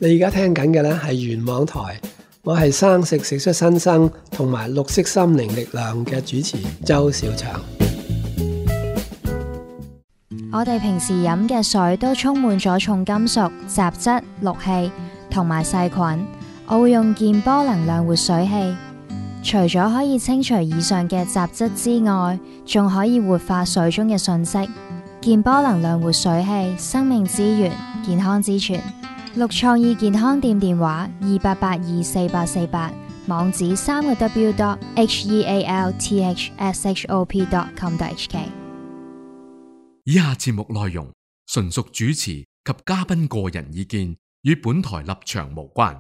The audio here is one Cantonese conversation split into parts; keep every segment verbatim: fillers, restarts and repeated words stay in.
你而家聽緊嘅呢係原網台，我係生食食出新生同埋綠色心靈力量嘅主持周小祥。 我哋平時飲嘅水都充滿咗重金屬、雜質、氯氣同埋細菌。我會用健波能量活水器，除咗可以清除以上嘅雜質之外，仲可以活化水中嘅訊息。健波能量活水器，生命之源，健康之泉。綠創意健康店電話二八八二四八四八，網址三個 w dot h e a l t h s h o p dot com dot h k。 以下節目內容純屬主持及嘉賓個人意見，與本台立場無關。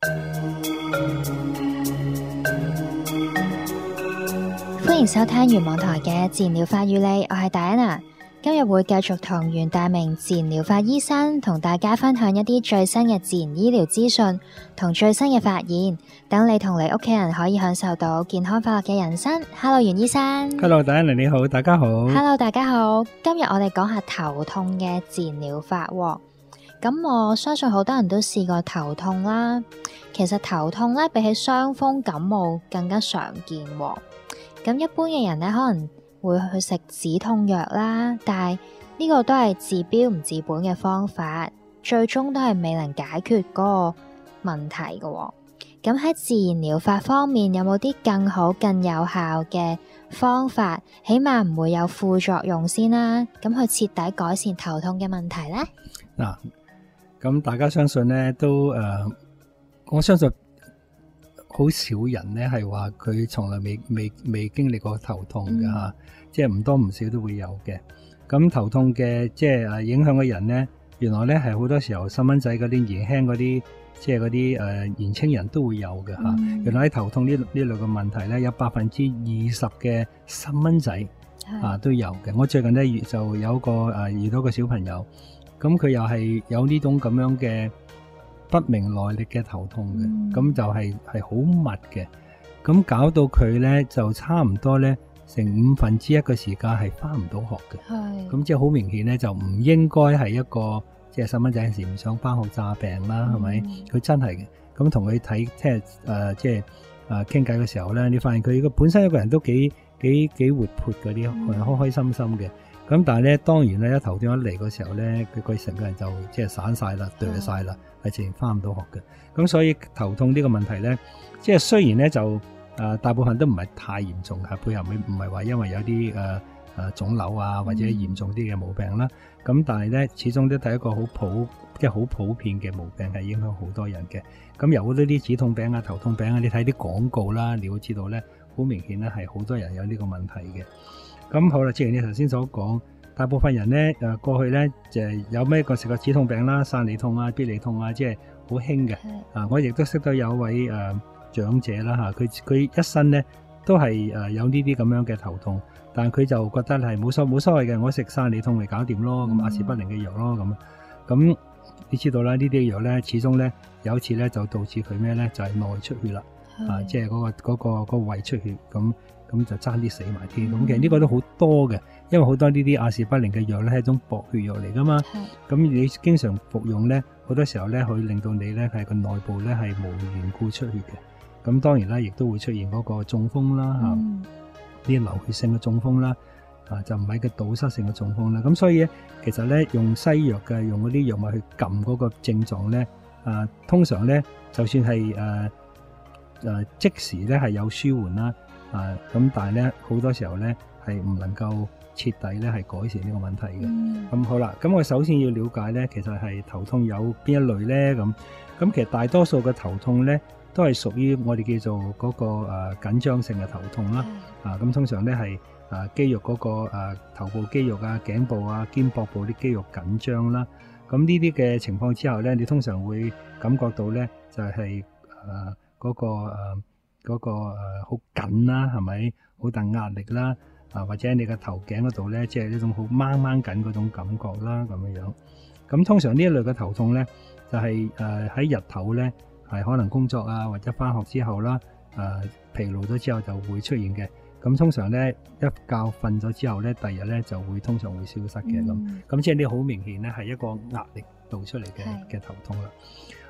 歡迎收聽原網台嘅自然療法與你，我係戴安娜。今日會繼續同袁大明自然療法醫生同大家分享一啲最新嘅自然醫療資訊同最新嘅發現，等你同你屋企人可以享受到健康快樂嘅人生。Hello， 袁醫生。 Hello， 戴安娜你好，大家好。 Hello， 大家好。今日我哋講下頭痛嘅自然療法。咁我相信好多人都試過頭痛啦。其實頭痛咧比起傷風感冒更加常見。咁一般嘅人咧可能會去食止痛藥啦，但係呢個都係治標唔治本嘅方法，最終都係未能解決嗰個問題嘅。咁喺自然療法方面，有冇啲更好、更有效嘅方法？起碼唔會有副作用先啦。咁去徹底改善頭痛嘅問題呢？ 嗱，咁大家相信呢都誒、呃，我相信好少人呢係話佢從來未未未經歷過頭痛嘅吓。嗯即係唔多唔少都會有嘅，咁頭痛嘅即係誒影響嘅人咧，原來咧係好多時候細蚊仔嗰啲年輕嗰啲，即係嗰啲誒年青人都會有嘅吓、嗯。原來喺頭痛呢呢類嘅問題咧，有百分之二十嘅細蚊仔啊都有嘅。我最近咧就有個誒遇到個小朋友，咁佢又係有呢種咁樣嘅不明來歷嘅頭痛嘅，咁、嗯、就係係好密嘅，咁搞到佢咧就差唔多咧。成五分之一嘅時間係翻唔到學嘅，咁即係好明顯咧，就唔應該係一個即係細蚊仔有時唔想翻學詐病啦，係、嗯、咪？佢真係嘅，咁同佢睇即係誒即係誒傾偈嘅時候咧，你發現佢個本身一個人都幾幾幾活潑嗰啲，開開心心嘅。咁但係咧，當然咧一頭痛一嚟嘅時候咧，佢佢成個人就即係散晒啦，掉晒啦，係自然翻唔到學嘅。咁所以頭痛呢個問題咧，即係雖然咧就。誒、呃，大部分都唔係太嚴重嘅，配合唔唔係話因為有啲誒誒腫瘤啊或者嚴重啲嘅毛病啦，咁、嗯、但係咧始終都係一個好普即係好普遍嘅毛病，係影響好多人嘅。咁有好多啲止痛餅啊、頭痛餅啊，你睇啲廣告啦，你會知道咧，好明顯咧係好多人有呢個問題嘅。咁好啦，正如你頭先所講，大部分人咧誒、呃、過去咧就係有咩個食個止痛餅啦、散利痛啊、必利痛啊，即係好興嘅。啊，我亦都識得有位誒。呃長者啦吓，佢佢一生咧都係誒有呢啲咁樣嘅頭痛，但係佢就覺得係冇所冇所謂嘅，我食散利痛嚟搞掂咯，咁阿士匹靈嘅藥咯，咁咁你知道啦，呢啲藥咧始終咧有一次咧就導致佢咩咧就係、是、內出血啦，啊即係嗰個嗰、嗰個、嗰個胃出血，咁咁就爭啲死埋添。咁、嗯、其實呢個都好多嘅，因為好多呢啲阿士匹靈嘅藥咧係一種薄血藥嚟噶嘛，咁你經常服用咧，好多時候咧可以令到你咧係個內部咧係無緣故出血嘅。咁當然啦，亦都會出現嗰個中風啦，嚇、嗯，啲流血性嘅中風啦，啊就唔係個堵塞性嘅中風啦。咁所以咧，其實咧用西藥嘅，用嗰啲藥物去撳嗰個症狀咧，啊通常咧就算係誒誒即時咧係有舒緩啦，啊咁但係咧好多時候咧係唔能夠徹底咧係改善呢個問題嘅。咁、嗯、好啦，咁我首先要了解咧，其實係頭痛有邊一類咧？咁咁其實大多數嘅頭痛咧，都係屬於我哋叫做嗰個誒緊張性嘅頭痛啦，啊咁通常咧係誒肌肉嗰個誒頭部肌肉啊、頸部啊、肩膊部啲肌肉緊張啦，咁呢啲嘅情況之下咧，你通常會感覺到咧就係誒嗰個誒嗰個誒好緊啦，係咪好大壓力啦？啊或者你個頭頸嗰度咧，即係呢種好掹掹緊嗰種感覺啦，咁樣樣。咁通常呢一類嘅頭痛咧，就係誒喺日頭咧。係可能工作啊，或者翻學之後啦，誒、呃、疲勞咗之後就會出現嘅。咁通常咧一覺瞓咗之後咧，第二日咧就會通常會消失嘅咁。咁、嗯、即係呢好明顯咧係一個壓力導出嚟嘅嘅頭痛啦。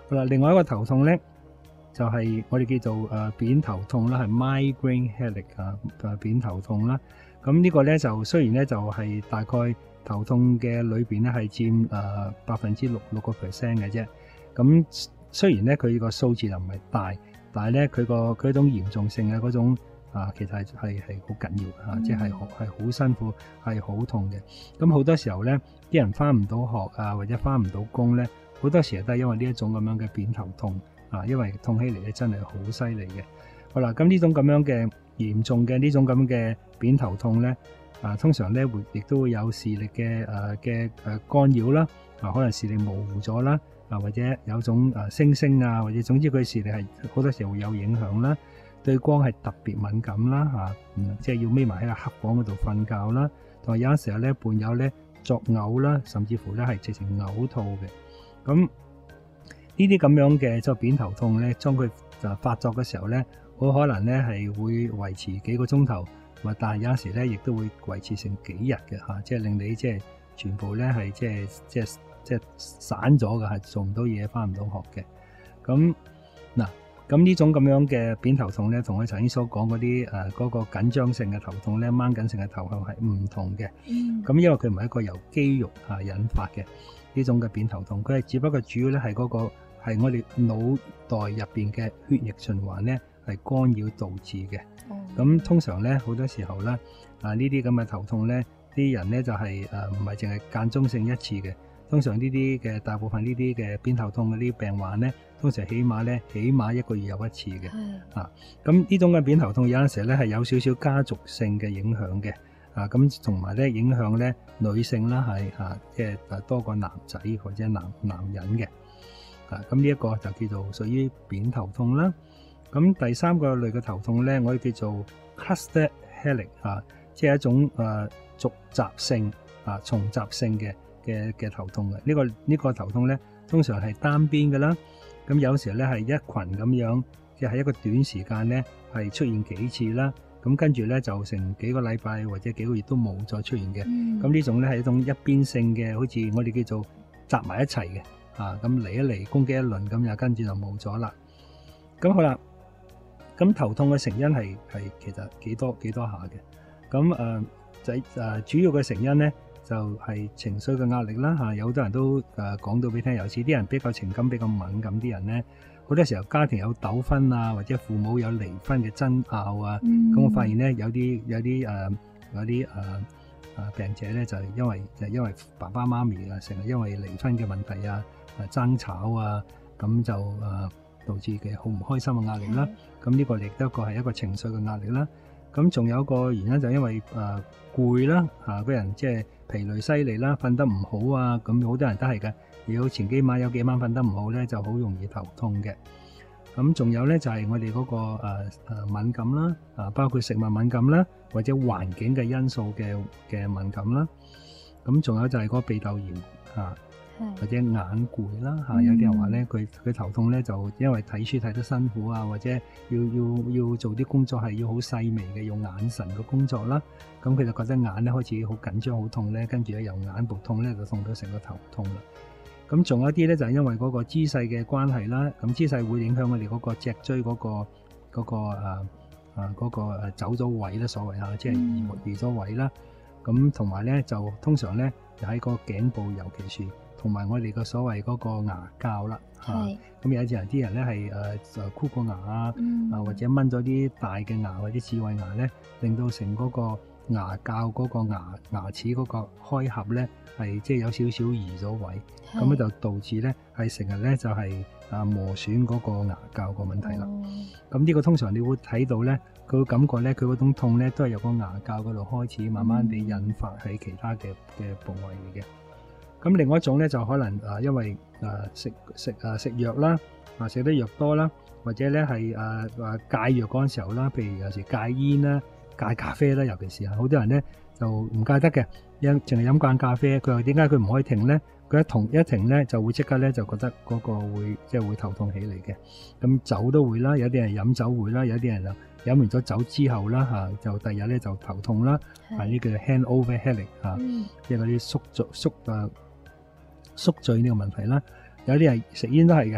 好啦，另外一個頭痛咧，就係、是、我哋叫做誒、呃、扁頭痛啦，係 migraine headache 啊，誒扁頭痛啦。咁呢個咧就雖然咧就係、是、大概頭痛嘅裏邊咧係佔誒百分之六六個 percent 嘅啫。咁雖然咧佢個數字又唔係大，但係咧佢個佢嗰種嚴重性嘅嗰種啊，其實係係係好緊要啊，即係係好辛苦，係好痛嘅。咁好多時候咧，啲人翻唔到學啊，或者翻唔到工咧，好多時候都係因為呢一種咁樣嘅扁頭痛啊，因為痛起嚟咧真係好犀利嘅。好啦，咁呢種咁樣嘅嚴重嘅呢種咁嘅扁頭痛咧，啊通常咧會亦都會有視力嘅誒嘅誒干擾啦，啊可能視力模糊咗啦，啊或者有種誒星星啊，或者總之佢視力係好多時候會有影響啦。對光係特別敏感啦，嚇，嗯，即係要匿埋喺個黑房嗰度瞓覺啦，同埋有陣時候咧伴有咧作嘔啦，甚至乎咧係直情嘔吐嘅。咁呢啲咁樣嘅即係扁頭痛咧，當佢就發作嘅時候咧，好可能咧係會維持幾個鐘頭，或但係有陣時咧亦都會維持成幾日嘅嚇，即係令你即係全部咧係即係即係即係散咗嘅，係做唔到嘢，翻唔到學嘅。咁嗱。咁呢種咁樣嘅扁頭痛咧，同我頭先所講嗰啲誒嗰個緊張性嘅頭痛咧，掹緊性嘅頭痛係唔同嘅。咁、嗯、因為佢唔係一個由肌肉啊引發嘅呢種嘅扁頭痛，佢係只不過主要咧係嗰個係我哋腦袋入邊嘅血液循環咧係干擾導致嘅。咁、嗯、通常咧好多時候咧啊呢啲咁嘅頭痛咧，啲人咧就係誒唔係淨係間中性一次嘅。通常呢啲嘅大部分呢啲嘅扁頭痛嘅啲病患咧，通常起碼咧起碼一個月有一次嘅。啊，咁呢種嘅扁頭痛有陣時咧係有少少家族性嘅影響嘅。啊，咁同埋咧影響咧女性啦係啊，即係誒多過男仔或者男男人嘅。啊，咁呢一個就叫做屬於扁頭痛啦。咁第三個類嘅頭痛咧，我哋叫做 cluster headache 啊，即係一種誒續集性啊重集性嘅。嘅嘅頭痛嘅，呢、這個呢、這個頭痛咧，通常係單邊嘅啦。咁有時咧係一群咁樣，即係喺一個短時間咧係出現幾次啦。咁跟住咧就成幾個禮拜或者幾個月都冇再出現嘅。咁、嗯、呢種咧係一種一邊性嘅，好似我哋叫做集埋一齊嘅。啊，咁嚟一嚟攻擊一輪，咁又跟住就冇咗啦。咁好啦，咁頭痛嘅成因係係其實幾多幾多下嘅。咁誒就誒主要嘅成因咧。就係情緒嘅壓力啦嚇，有好多人都誒講到俾你聽，尤其啲人比較情感比較敏感啲人咧，好多時候家庭有糾紛啊，或者父母有離婚嘅爭拗啊，咁、嗯、我發現咧有啲有啲誒有啲誒誒病者咧就係因為就係因為爸爸媽咪啊成日因為離婚嘅問題啊誒爭吵啊，咁就誒導致嘅好唔開心嘅壓力啦。咁呢個亦都一個係一個情緒嘅壓力啦。咁仲有一個原因就係因為誒攰啦嚇，個人即係疲累犀利啦，瞓得唔好啊，咁好多人都係嘅。如果前幾晚有幾晚瞓得唔好咧，就好容易頭痛嘅。咁仲有咧就係我哋嗰個誒誒敏感啦，啊包括食物敏感啦，或者環境嘅因素嘅嘅敏感啦。咁仲有就係嗰個鼻竇炎啊。或者眼攰啦嚇，有啲人話咧佢佢頭痛咧就因為睇書睇得辛苦啊，或者要要要做啲工作係要好細微嘅用眼神嘅工作啦，咁佢就覺得眼咧開始好緊張好痛咧，跟住咧由眼部痛咧就痛到成個頭痛啦。咁仲有一啲咧就係因為嗰個姿勢嘅關係啦，咁姿勢會影響我哋嗰個脊椎嗰個嗰個誒誒嗰個誒走咗位咧，所謂嚇，即係移移咗位啦。咁同埋咧就通常咧就喺個頸部，尤其是同埋我哋個所謂嗰個牙膠啦，嚇咁有陣啲人咧係誒就箍個牙啊，嗯、啊或者掹咗啲大嘅牙或者智慧牙咧，令到成嗰個牙膠嗰個牙牙齒嗰個開合咧係即係有少少移咗位，咁咧就導致咧係成日咧就係、是、啊磨損嗰個牙膠個問題啦。咁呢、哦、個通常你會睇到咧，佢會感覺咧佢嗰種痛咧都係由個牙膠嗰度開始，慢慢地引發喺其他嘅嘅部位嚟嘅。咁另外一種咧就可能啊，因為啊食食啊食藥啦，啊食得藥多啦，或者咧係啊啊戒藥嗰陣時候啦，譬如有時戒煙啦、戒咖啡啦，尤其是啊，好多人咧就唔戒得嘅，因淨係飲慣咖啡，佢話點解佢唔可以停咧？佢一同一停咧就會即刻咧就覺得嗰個會即係會頭痛起嚟嘅。咁酒都會啦，有啲人飲酒會啦，有啲人就飲完咗酒之後啦嚇，就第二日咧就頭痛啦，係呢個 hangover headache 嚇，即係嗰啲宿醉宿啊。宿醉呢個問題啦，有啲人食煙都係嘅，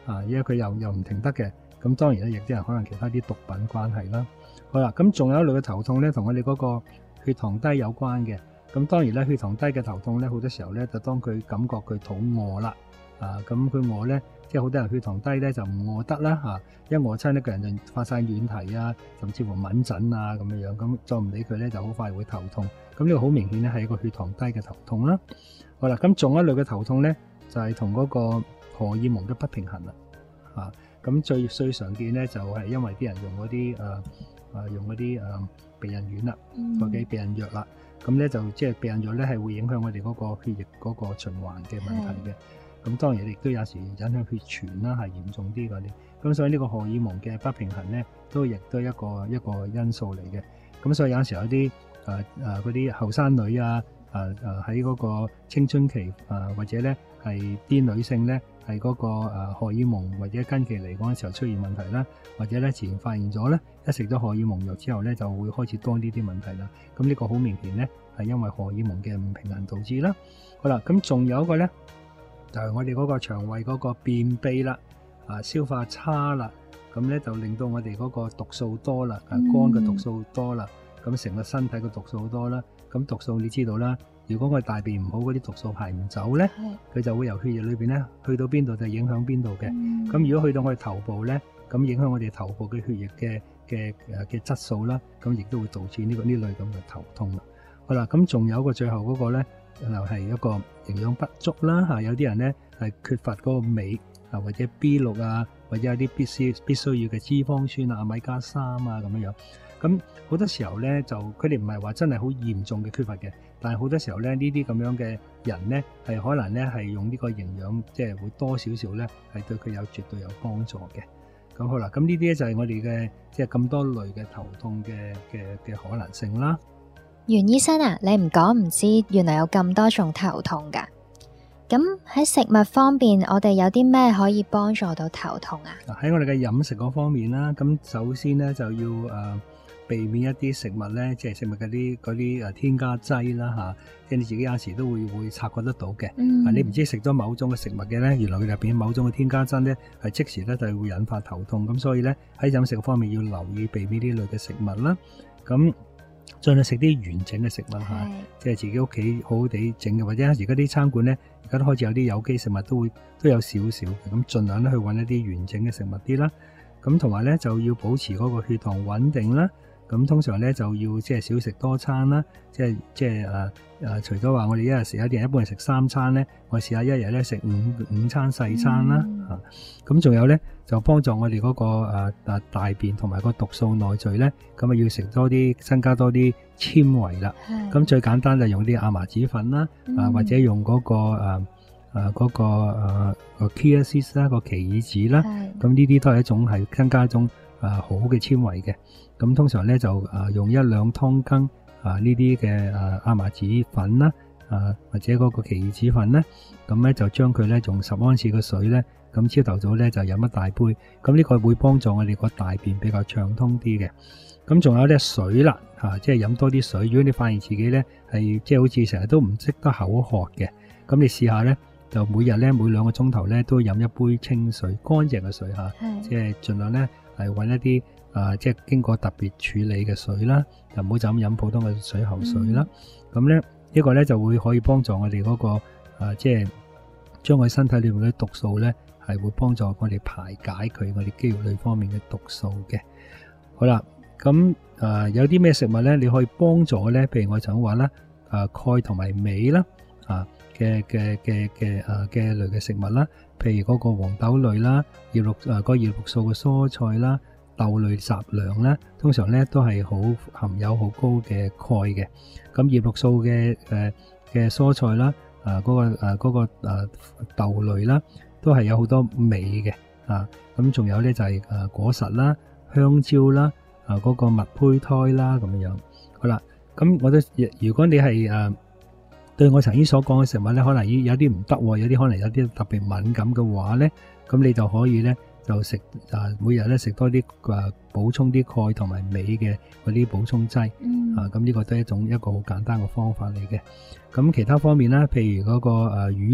啊，因為佢又又唔停得嘅。咁當然咧，亦啲人可能其他啲毒品關係啦。好啦，咁仲有一類嘅頭痛咧，同我哋嗰個血糖低有關嘅。咁當然咧，血糖低嘅頭痛咧，好多時候咧就當佢感覺佢肚餓啦，啊咁佢餓咧，即係好多人血糖低咧就唔餓得啦嚇，一餓親呢個人就發晒軟蹄啊，甚至乎敏疹啊咁樣樣，咁再唔理佢咧就好快會頭痛。咁呢個好明顯咧係一個血糖低嘅頭痛啦。好啦，咁仲有一類嘅頭痛咧，就係同嗰個荷爾蒙嘅不平衡啦，嚇。咁最最常見咧就係因為啲人用嗰啲誒誒用嗰啲誒避孕丸啦，或者避孕藥啦。咁咧就即係避孕藥咧係會影響我哋嗰個血液嗰個循環嘅問題嘅。咁當然亦都有時影響血栓啦，係嚴重啲嗰啲。咁所以呢個荷爾蒙嘅不平衡咧，都亦都一個一個因素嚟嘅。咁所以有陣時有啲誒誒嗰啲後生女啊，誒誒喺嗰個青春期誒、呃、或者咧係啲女性咧係嗰個誒荷爾蒙或者經期嚟嗰陣時候出現問題啦，或者咧自然發現咗咧，一食咗荷爾蒙藥之後咧就會開始多呢啲問題啦。咁呢個好明顯咧係因為荷爾蒙嘅唔平衡導致啦。好啦，咁仲有一個咧就係、是、我哋嗰個腸胃嗰個便秘啦，啊消化差啦，咁咧就令到我哋嗰個毒素多啦，啊肝嘅毒素多啦。咁成個身體嘅毒素好多啦，咁毒素你知道啦，如果我大便唔好，嗰啲毒素排唔走咧，佢就會由血液裏邊咧去到邊度就影響邊度嘅。咁、嗯、如果去到我哋頭部咧，咁影響我哋頭部嘅血液嘅嘅誒嘅質素啦，咁亦都會導致呢個呢類咁嘅頭痛啦。好啦，咁仲有一個最後嗰個咧，就係一個營養不足啦嚇，有啲人咧係缺乏嗰個鎂啊，或者 B 六啊，或者有啲必須必須要嘅脂肪酸啊、米加三啊咁樣樣。咁好多時候咧，就佢哋唔係話真係好嚴重嘅缺乏嘅，但係好多時候咧，呢啲咁樣嘅人咧，係可能咧係用呢個營養，即係會多少少咧，係對佢有絕對有幫助嘅。咁好啦，咁呢啲咧就係我哋嘅即係咁多類嘅頭痛嘅嘅嘅可能性啦。 袁醫生啊，你唔講唔知，原來有咁多種頭痛噶。咁喺食物方面，我哋有啲咩可以幫助到頭痛啊？ 喺我哋嘅飲食嗰方面啦，咁首先咧就要誒。呃避免一啲食物咧，即係食物嗰啲嗰啲誒添加劑啦嚇，即係你自己有時都會會察覺得到嘅。嗯、啊，你唔知食咗某種嘅食物嘅咧，原來佢入邊某種嘅添加劑咧係即時咧就係會引發頭痛。咁所以咧喺飲食方面要留意避免呢類嘅食物啦。咁盡量食啲完整嘅食物嚇，即係自己屋企好好地整嘅，或者而家啲餐館咧而家都開始有啲有機食物都會都有少少嘅，咁盡量咧去揾一啲完整嘅食物啲啦。咁同埋咧就要保持嗰個血糖穩定啦。咁通常咧就要即係少食多餐啦，即係即係誒誒，除咗話我哋一日食，有啲人一般係食三餐咧，我試下一日咧食五五餐細餐啦嚇。咁仲、嗯啊、有咧就幫助我哋嗰、那個誒誒、啊、大便同埋個毒素內聚咧，咁啊要食多啲，增加多啲纖維啦。咁的最簡單就用啲亞麻籽粉啦，嗯、啊或者用嗰、那個誒誒嗰個誒個 chia seeds 啦，個奇爾籽啦。咁呢啲都係一種係增加一種。啊，好嘅纖維嘅，咁通常咧就啊用一兩湯羹啊呢啲嘅啊亞麻籽粉啦，啊或者嗰個奇異籽粉咧，咁咧就將佢咧用十安士嘅水咧，咁朝頭早咧就飲一大杯，咁呢個會幫助我哋個大便比較暢通啲嘅。咁仲有咧水啦，嚇，即係飲多啲水。如果你發現自己咧係即係好似成日都唔識得口渴嘅，咁你試下咧，就每日咧每兩個鐘頭咧都飲一杯清水，乾淨嘅水嚇，即係盡量咧。係揾一啲啊、呃，即係經過特別處理嘅水啦，就唔好就咁飲普通嘅水喉水啦。咁咧、嗯、呢個咧就會可以幫助我哋嗰、那個啊、呃，即係將我身體裏面嘅毒素咧，係會幫助我哋排解佢我哋肌肉類方面嘅毒素嘅。好啦，咁啊、呃、有啲咩食物咧，你可以幫助咧？譬如我曾經話啦，啊鈣同埋鎂啦，啊嘅嘅嘅嘅啊嘅類嘅食物啦。譬如嗰個黃豆類啦，葉綠誒嗰個葉綠素嘅蔬菜啦，豆類雜糧啦，通常咧都係好含有好高嘅鈣嘅。咁葉綠素嘅誒嘅蔬菜啦，啊嗰個誒嗰個誒豆類啦，都係有好多鎂嘅啊。咁仲有咧就係誒果實啦、香蕉啦、啊嗰個麥胚胎啦咁樣樣。好啦，咁我都如果你係誒。對我曾經所講嘅食物咧，可能有啲唔得，有啲可能有啲特別敏感嘅話咧，咁你就可以咧就食啊，每日咧食多啲啊，補充啲鈣同埋鎂嘅嗰啲補充劑。嗯、啊，咁呢個都係一種一個好簡單嘅方法嚟嘅。咁其他方面啦，譬如嗰個誒魚啦，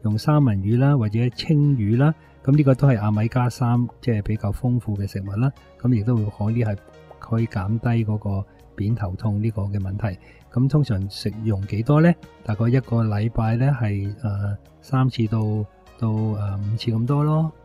用三文魚啦或者青魚啦，咁呢個都係亞米加三，即係比較豐富嘅食物啦。咁亦都會可以係可以減低嗰個扁頭痛呢個嘅問題。咁通常食用幾多呢？大概一個禮拜呢係誒三次到到誒五次咁多咯。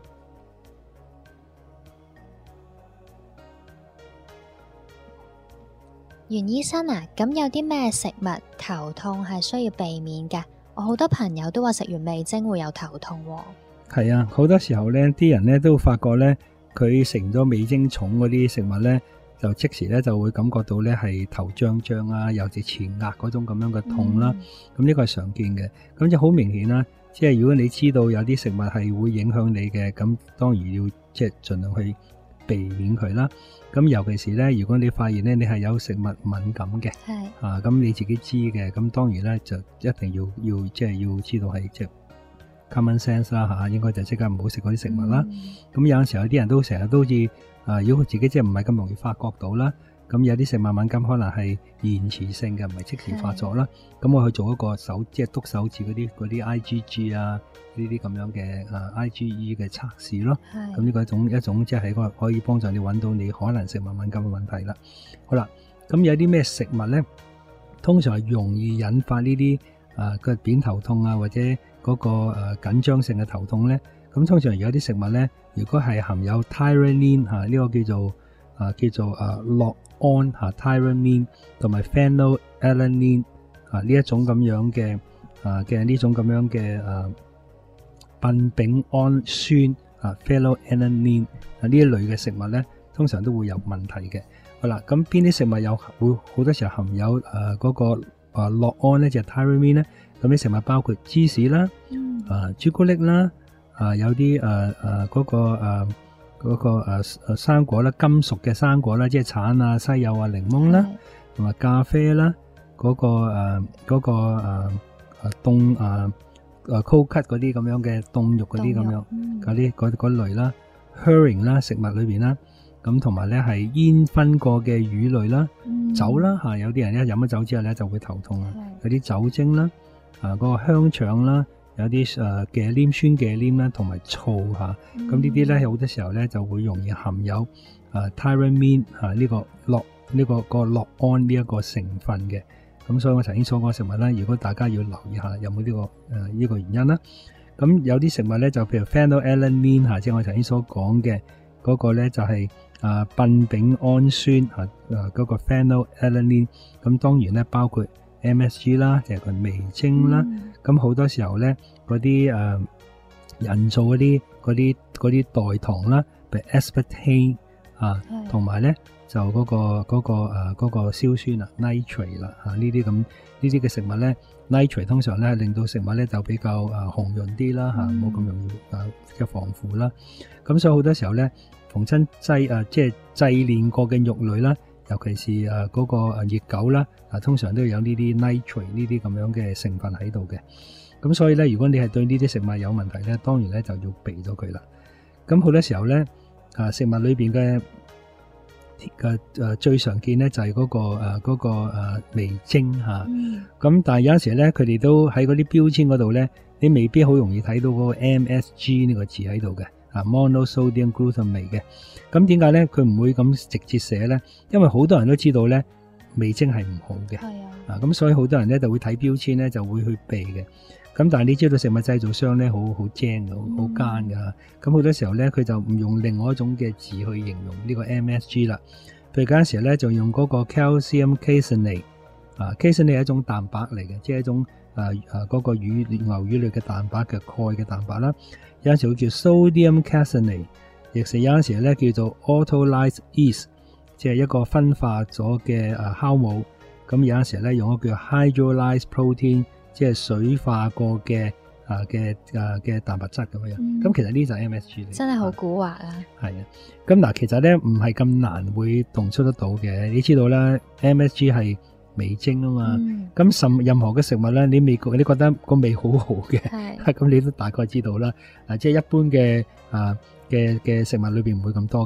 袁醫生啊，咁有啲咩食物頭痛係需要避免㗎？我好多朋友都話食完味精會有頭痛喎。 係啊，好多時候呢啲人呢都發覺呢，佢食咗味精重嗰啲食物呢，就即時呢就會感覺到呢係頭脹脹啊，尤其前額嗰種咁樣嘅痛啦。咁呢個係常見嘅，咁就好明顯啦。即係如果你知道有啲食物係會影響你嘅，咁當然要即係盡量去避免佢啦。咁尤其是咧，如果你發現咧你係有食物敏感嘅， 係啊，咁你自己知嘅，咁當然咧就一定要要即係要知道係即係 common sense 啦嚇，應該就即刻唔好食嗰啲食物啦。咁、嗯、有陣時候有啲人都成日都好似啊，如果佢自己即係唔係咁容易發覺到啦。咁有啲食物敏感可能係延遲性嘅，唔係即時發作啦。咁我去做一個手，即係篤手指嗰啲嗰啲 I G G 啊，呢啲咁樣嘅啊 I G E 嘅測試咯。咁呢個一種一種即係個可以幫助你揾到你可能食物敏感嘅問題啦。好啦，咁有啲咩食物咧，通常係容易引發呢啲啊個扁頭痛啊，或者嗰個誒緊張性嘅頭痛咧。咁通常有啲食物咧，如果係含有 Tyranine 嚇，呢個叫做啊叫做啊樂安嚇 Tyramine 同埋 Phenylalanine 啊呢一種咁樣嘅啊嘅呢種咁樣嘅啊苯丙胺酸啊 Phenylalanine 啊呢一類嘅食物咧，通常都會有問題嘅。好啦，咁邊啲食物有會好多時候含有誒嗰個啊樂安咧就係 Tyramine 咧，咁啲食物包括芝士啦、啊朱古力啦、啊有啲誒誒嗰個誒。嗰、那個誒誒、啊、生果啦，金屬嘅生果啦，即係橙啊、西柚啊、檸檬啦，同埋咖啡啦，嗰、那個誒嗰、啊那個誒誒凍誒誒 cold cut 嗰啲咁樣嘅凍肉嗰啲咁樣嗰啲嗰嗰類啦 herring 啦，食物裏邊啦，咁同埋咧係煙燻過嘅魚類啦、嗯、酒啦嚇、啊，有啲人一飲咗酒之後咧就會頭痛啊，有啲酒精啦，啊嗰、那個香腸啦。有啲誒嘅黏酸嘅黏啦，同埋醋嚇，咁、嗯、呢啲咧好多時候咧就會容易含有誒 Tyramine 嚇呢個樂呢個個樂安呢一個成分嘅，咁所以我頭先所講食物咧，如果大家要留意下有冇呢、這個誒呢、呃這個原因啦。咁有啲食物咧就譬如 Phenylalanine 嚇，即係我頭先所講嘅嗰個咧就係誒苯丙胺酸嚇誒嗰個 Phenylalanine， 咁當然咧包括 M S G 啦，就係個味精啦。咁、嗯、好多時候咧，嗰啲誒人造嗰啲嗰啲嗰啲代糖啦，譬如 aspartame 啊，同埋咧就嗰、嗰個嗰、嗰個誒嗰、呃嗰個硝酸啊 nitrate 啦嚇，呢啲咁呢啲嘅食物咧 nitrate 通常咧令到食物咧就比較誒紅潤啲啦嚇，冇、啊、咁容易誒嘅防腐啦。咁所以好多時候咧，逢親製誒即係製煉過嘅肉類啦。尤其是誒嗰個誒熱狗啦，啊通常都有呢啲 nitrate 呢啲咁樣嘅成分喺度嘅。咁所以咧，如果你係對呢啲食物有問題咧，當然咧就要避咗佢啦。咁好多時候咧，啊食物裏邊嘅嘅誒最常見咧就係嗰個誒嗰個誒味精嚇。咁、嗯、但係有陣時咧，佢哋都喺嗰啲標籤嗰度咧，你未必好容易睇到嗰個 M S G 呢個字喺度嘅。啊 monosodium glutamate 嘅，咁點解咧佢唔會咁直接寫咧？因為好多人都知道咧味精係唔好嘅，係啊，啊咁所以好多人咧就會睇標籤咧就會去避嘅。咁但係你知道食物製造商咧好好精嘅，好好奸㗎。咁好多時候咧佢就唔用另外一種嘅字去形容呢個 M S G 啦。譬如嗰陣時咧就用嗰個 calcium caseinate， 啊 caseinate 係一種蛋白嚟嘅，即係一種誒誒嗰個魚牛魚類嘅蛋白嘅鈣嘅蛋白啦。有陣時會叫 sodium caseinate， 亦是有陣時咧叫做 autolyzed yeast， 即係一個分化咗嘅誒酵母。咁有陣時咧用一個叫 hydrolyzed protein， 即係水化過嘅啊嘅啊嘅蛋白質咁樣。咁、嗯、其實呢就係 M S G 嚟，真係好蠱惑啊！係啊，咁嗱，其實咧唔係咁難會動出得到嘅。你知道啦 ，M S G 係味精啊嘛，咁、嗯、甚任何嘅食物咧，你味覺你覺得個味好好嘅，咁你都大概知道啦。啊，即係一般嘅啊嘅嘅食物裏邊唔會咁多嘅。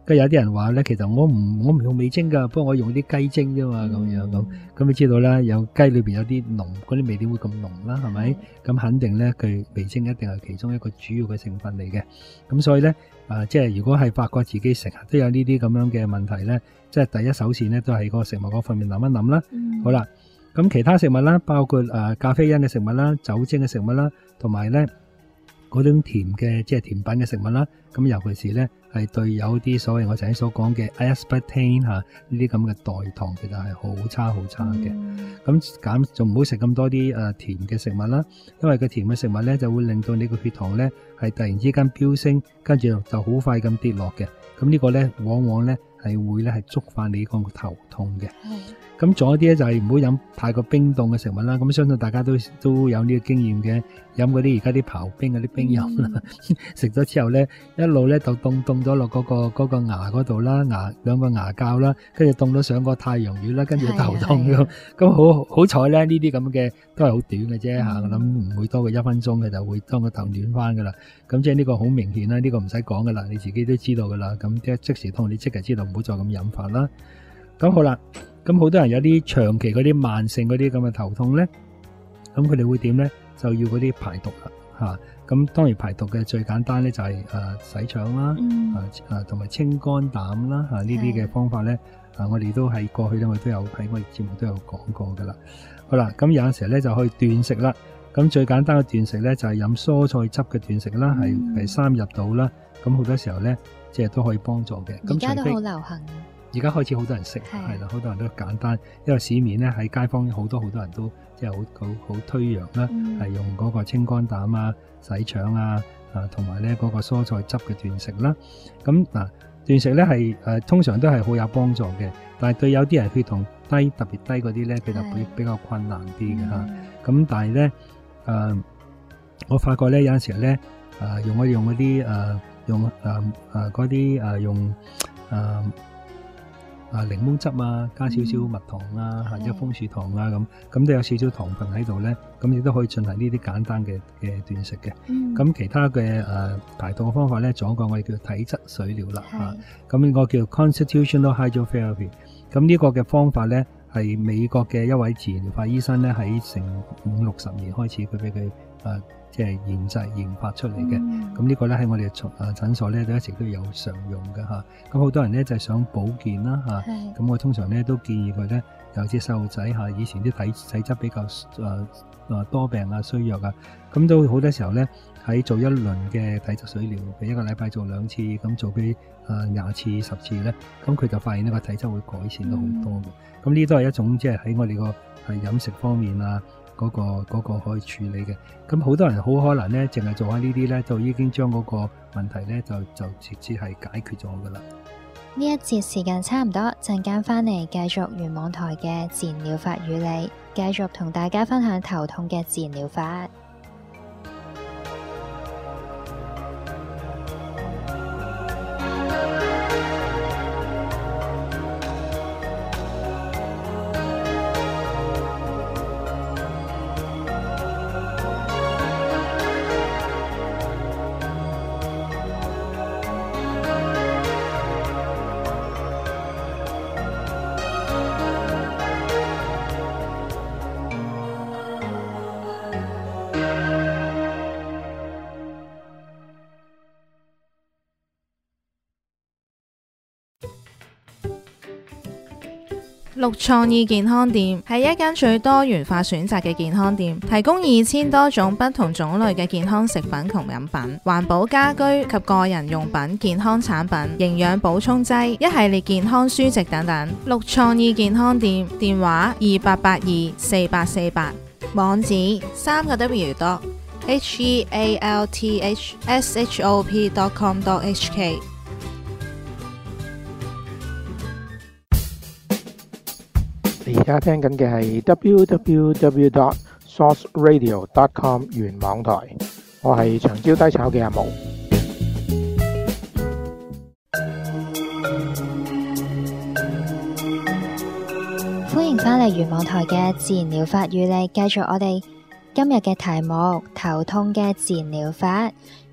咁有啲人話咧，其實我唔我唔用味精噶，不過我用啲雞精啫嘛，咁樣咁。咁你知道啦，有雞裏邊有啲濃，嗰啲味點會咁濃啦？係咪？咁肯定咧，佢味精一定係其中一個主要嘅成分嚟嘅。咁所以咧，啊，即係如果係發覺自己成日都有呢啲咁樣嘅問題咧，即係第一首先咧，都係個食物嗰方面諗一諗啦。 嗯、 好啦，咁其他食物啦，包括誒咖啡因嘅食物啦、酒精嘅食物啦，同埋咧嗰種甜嘅即係甜品嘅食物啦。咁尤其是咧係對有啲所謂我頭先所講嘅 aspartame 嚇呢啲咁嘅代糖，其實係好差好差嘅。咁減就唔好食咁多啲誒甜嘅食物啦，因為個甜嘅食物咧就會令到你個血糖咧係突然之間飆升，跟住就好快咁跌落嘅。咁呢個咧往往咧係會咧係觸發你個頭痛嘅。咁仲有啲咧就係唔好飲太過冰凍嘅食物啦。咁相信大家都都有呢個經驗嘅，飲嗰啲而家啲刨冰嗰啲冰飲啦，食咗、嗯、之後咧一路咧就凍凍咗落嗰個嗰、嗰個牙嗰度啦，牙兩個牙膠啦，跟住凍咗上個太陽穴啦，跟住頭痛咁。咁好好彩咧，呢啲咁嘅都係好短嘅啫嚇，我諗唔會多過一分鐘嘅就會當個頭暖翻噶啦。咁即係呢個好明顯啦，呢、呢個唔使講噶啦，你自己都知道噶啦。咁即係即時痛，你即刻知道唔好再咁飲法啦。咁好啦。咁好多人有啲長期嗰啲慢性嗰啲咁嘅頭痛咧，咁佢哋會點咧？就要嗰啲排毒啦，嚇、啊。咁當然排毒嘅最簡單咧就係、是、誒、呃、洗腸啦， 嗯、 啊啊同埋清肝膽啦，嚇呢啲嘅方法咧，啊我哋都喺過去咧我都有喺我哋節目都有講過噶啦。好啦，咁有陣時咧就可以斷食啦。咁最簡單嘅斷食咧就係、是、飲蔬菜汁嘅斷食啦，係係、嗯、三日到啦。咁好多時候咧即係都可以幫助嘅。 而家都好流行。 而家開始好多人識，係啦，好多人都簡單，因為市面咧喺街坊好多好多人都即係好好好推揚啦，係、嗯、用嗰個清肝膽啊、洗腸啊，啊同埋咧嗰個蔬菜汁嘅斷食啦。咁嗱，斷食咧係誒通常都係好有幫助嘅，但係對有啲人血糖低特別低嗰啲咧，佢就比比較困難啲嘅嚇。咁、嗯、但係咧誒，我發覺咧有陣時咧誒、呃、用我用嗰啲誒用誒誒嗰啲誒用誒。呃啊，檸檬汁啊，加少少蜜糖啊，或者楓樹糖啊，咁咁都有少少糖分喺度咧，咁亦都可以進行呢啲簡單嘅嘅斷食嘅。咁、嗯、其他嘅誒、呃、排毒嘅方法咧，仲有一個我哋叫體質水療啦嚇。咁呢個叫 constitutional hydrotherapy。咁呢個嘅方法咧，係美國嘅一位自然療法醫生咧，喺成五六十年開始，佢俾佢誒即係研製研發出嚟嘅。咁、嗯、呢個咧喺我哋誒診所咧都一直都有常用嘅嚇。咁好多人咧就係、是、想保健啦嚇。咁我通常咧都建議佢咧，尤其是細路仔嚇，以前啲體體質比較誒誒、呃、多病啊衰弱啊，咁都好多時候咧喺做一輪嘅體質水療，譬如一個禮拜做兩次，咁做俾誒廿次十次咧，咁佢就發現呢個體質會改善到好多嘅。咁呢都係一種即係喺我哋個係飲食方面啊。嗰、那個嗰、那個可以處理嘅，咁好多人好可能咧，淨係做下呢啲咧，就已經將嗰個問題咧，就就直接係解決咗噶啦。 呢一節時間差唔多，陣間翻嚟繼續原網台嘅自然療法與你，繼續同大家分享頭痛嘅自然療法。 綠創意健康店係一間最多元化選擇嘅健康店，提供二千多種不同種類嘅健康食品同飲品、環保家居及個人用品、健康產品、營養補充劑、一系列健康書籍等等。綠創意健康店電話二八八二四八四八，網址三個 W dot H E A L T H S H O P dot com dot H K。 你而家聽緊嘅係 w w w dot source radio dot com 原網台，我係長招低炒嘅阿毛。 歡迎返嚟原網台嘅自然療法與你，繼續我哋今日嘅題目：頭痛嘅自然療法。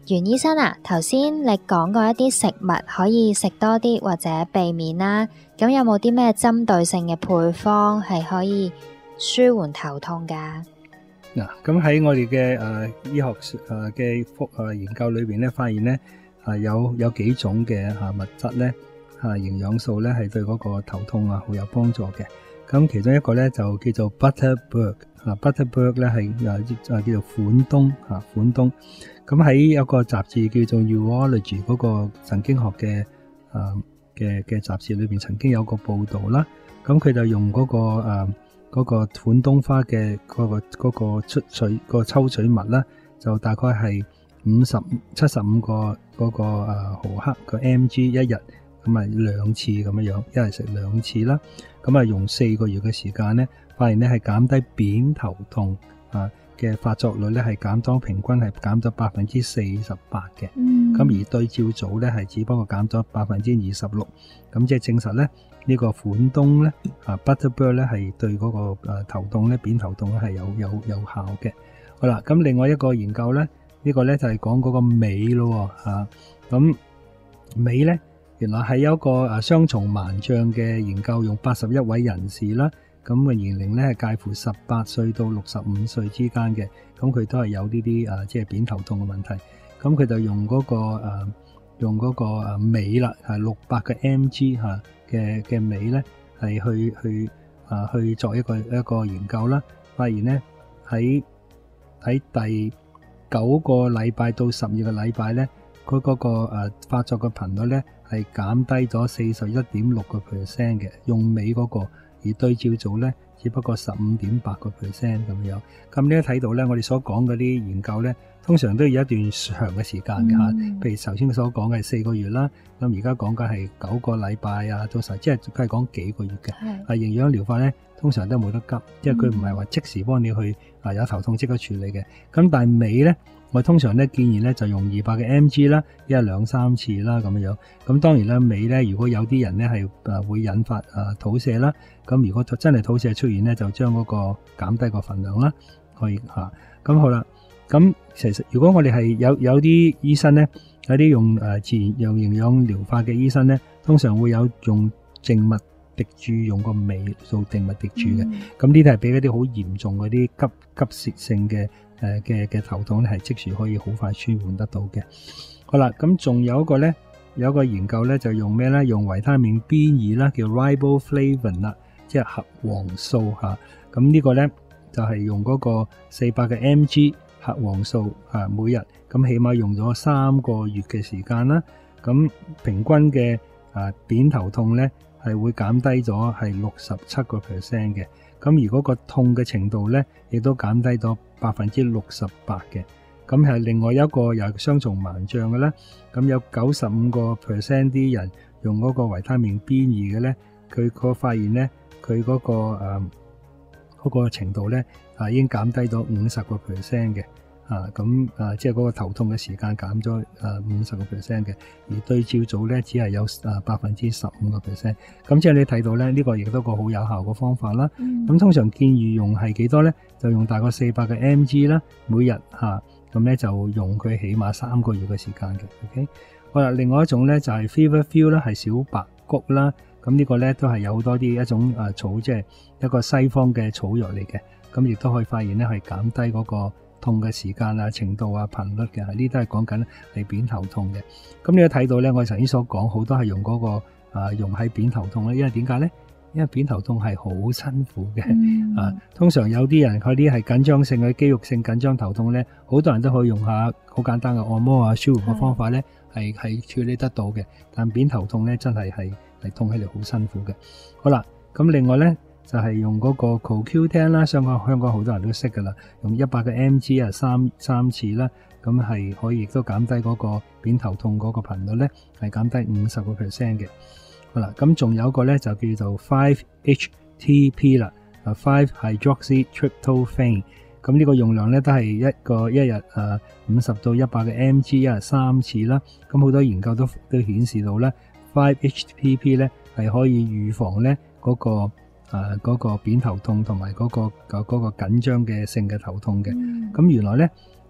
袁醫生啊，頭先你講過一啲食物可以食多啲或者避免啦，咁有冇啲咩針對性嘅配方係可以舒緩頭痛噶？ 嗱，咁喺我哋嘅誒醫學誒嘅復誒研究裏邊咧，發現咧係有有幾種嘅嚇物質咧嚇營養素咧係對嗰個頭痛啊好有幫助嘅。咁其中一個咧就叫做 Butterberg 啊 ，Butterberg 咧係誒誒叫做款冬嚇款冬。咁喺一個雜誌叫做 Neurology 嗰個神經學嘅誒嘅嘅雜誌裏邊曾經有個報導啦。咁佢就用嗰個誒嗰個款冬花嘅嗰個嗰個出取個抽取物啦，就大概係五十七十五個嗰個誒毫克個 mg 一日，咁啊兩次咁樣樣，一日食兩次啦。咁啊用四個月嘅時間咧，發現咧係減低扁頭痛啊嘅發作率咧係減咗平均係減咗百分之四十八嘅。咁、嗯、而對照組咧係只不過減咗百分之二十六。咁即係證實咧呢個款冬咧啊 Butterberg 咧係對嗰個誒頭痛咧扁頭痛咧係有有有效嘅。好啦，咁另外一個研究咧，呢個咧就係講嗰個鎂咯嚇。咁鎂咧原來係有一個誒雙重盲象嘅研究，用八十一位人士啦。咁嘅年齡咧係介乎十八歲到六十五歲之間嘅，咁佢都係有呢啲誒即係扁頭痛嘅問題。咁佢就用嗰、嗰個、呃、用嗰個誒鎂啦，係六百嘅 mg 嚇嘅嘅鎂咧，係去去啊去作一個一個研究啦。發現咧喺喺第九個禮拜到十二個禮拜咧，佢嗰、嗰個誒、呃、發作嘅頻率咧係減低咗四十一點六個 percent 嘅，用鎂嗰、嗰個。而對照組咧，只不過十五點八個 percent 咁樣。咁呢一睇到咧，我哋所講嗰啲研究咧，通常都要一段長嘅時間嘅嚇。嗯、譬如頭先所講嘅係四個月啦，咁而家講緊係九個禮拜啊，到時即係佢係講幾個月嘅。係啊，營養療法咧，通常都冇得急，即係佢唔係話即時幫你去啊有頭痛即刻處理嘅。咁但係鎂咧，我通常咧建議咧就用二百嘅 mg 啦，一日兩三次啦咁樣。咁當然啦，鎂咧如果有啲人咧係誒會引發誒肚瀉啦，咁如果真係肚瀉出現咧，就將嗰個減低個份量啦，可以嚇。咁好啦，咁其實如果我哋係有有啲醫生咧，有啲用誒自然用營養療法嘅醫生咧，通常會有用靜脈滴注，用個鎂做靜脈滴注嘅。咁呢啲係俾一啲好嚴重嗰啲急急切性嘅誒嘅嘅頭痛咧，係即時可以好快舒緩得到嘅。好啦，咁仲有一個咧，有一個研究咧就用咩咧？用維他命 B 二 啦，叫 riboflavin 啦，即係核黃素嚇。咁呢個咧就係用嗰個四百嘅 mg 核黃素嚇每日，咁起碼用咗三個月嘅時間啦。咁平均嘅啊扁頭痛咧係會減低咗係六十七個 percent 嘅。咁而嗰個痛嘅程度咧，亦都減低咗百分之六十八嘅。咁係另外一個又係雙重盲象嘅咧。咁有九十五個 percent 啲人用嗰個維他命 B 二嘅咧，佢個發現咧，佢嗰、嗰個誒嗰、呃嗰個程度咧啊已經減低咗五十個 percent 嘅。啊咁啊，即係嗰個頭痛嘅時間減咗誒五十個 percent 嘅，而對照組咧只係有誒百分之十五個 percent。咁即係你睇到咧，呢、呢個亦都個好有效嘅方法啦。咁、嗯、通常建議用係幾多咧？就用大概四百嘅 mg 啦，每日嚇咁咧就用佢起碼三個月嘅時間嘅。OK， 好啦，另外一種咧就係 Feverfew 啦，係小白菊啦。咁呢個咧都係有好多啲一種誒草，即係一個西方嘅草藥嚟嘅。咁亦都可以發現咧係減低嗰個痛嘅時間啊、程度啊、頻率嘅，呢啲都係講緊係扁頭痛嘅。咁你都睇到咧，我哋頭先所講好多係用嗰、那個啊用喺扁頭痛咧，因為點解咧？因為扁頭痛係好辛苦嘅、嗯、啊。通常有啲人佢啲係緊張性嘅肌肉性緊張頭痛咧，好多人都可以用下好簡單嘅按摩啊、舒緩嘅方法咧，係係處理得到嘅。但扁頭痛咧真係係係痛起嚟好辛苦嘅。好啦，咁另外咧。就係用嗰個 C O Q 十啦，香港香港好多人都識噶啦，用一百嘅 mg 啊三三次啦，咁係可以亦都減低嗰個扁頭痛嗰個頻率咧，係減低五十個 percent 嘅。好啦，咁仲有一個咧就叫做 five H T P 啦，啊 five hydroxytryptophan， 咁呢個用量咧都係一個一日誒五十到一百嘅 mg 一日三次啦。咁好多研究都都顯示到咧 five H T P 咧係可以預防咧嗰個。誒、啊，嗰、那個扁頭痛同埋嗰個嗰、那個緊張嘅性嘅頭痛嘅，咁、嗯、原來咧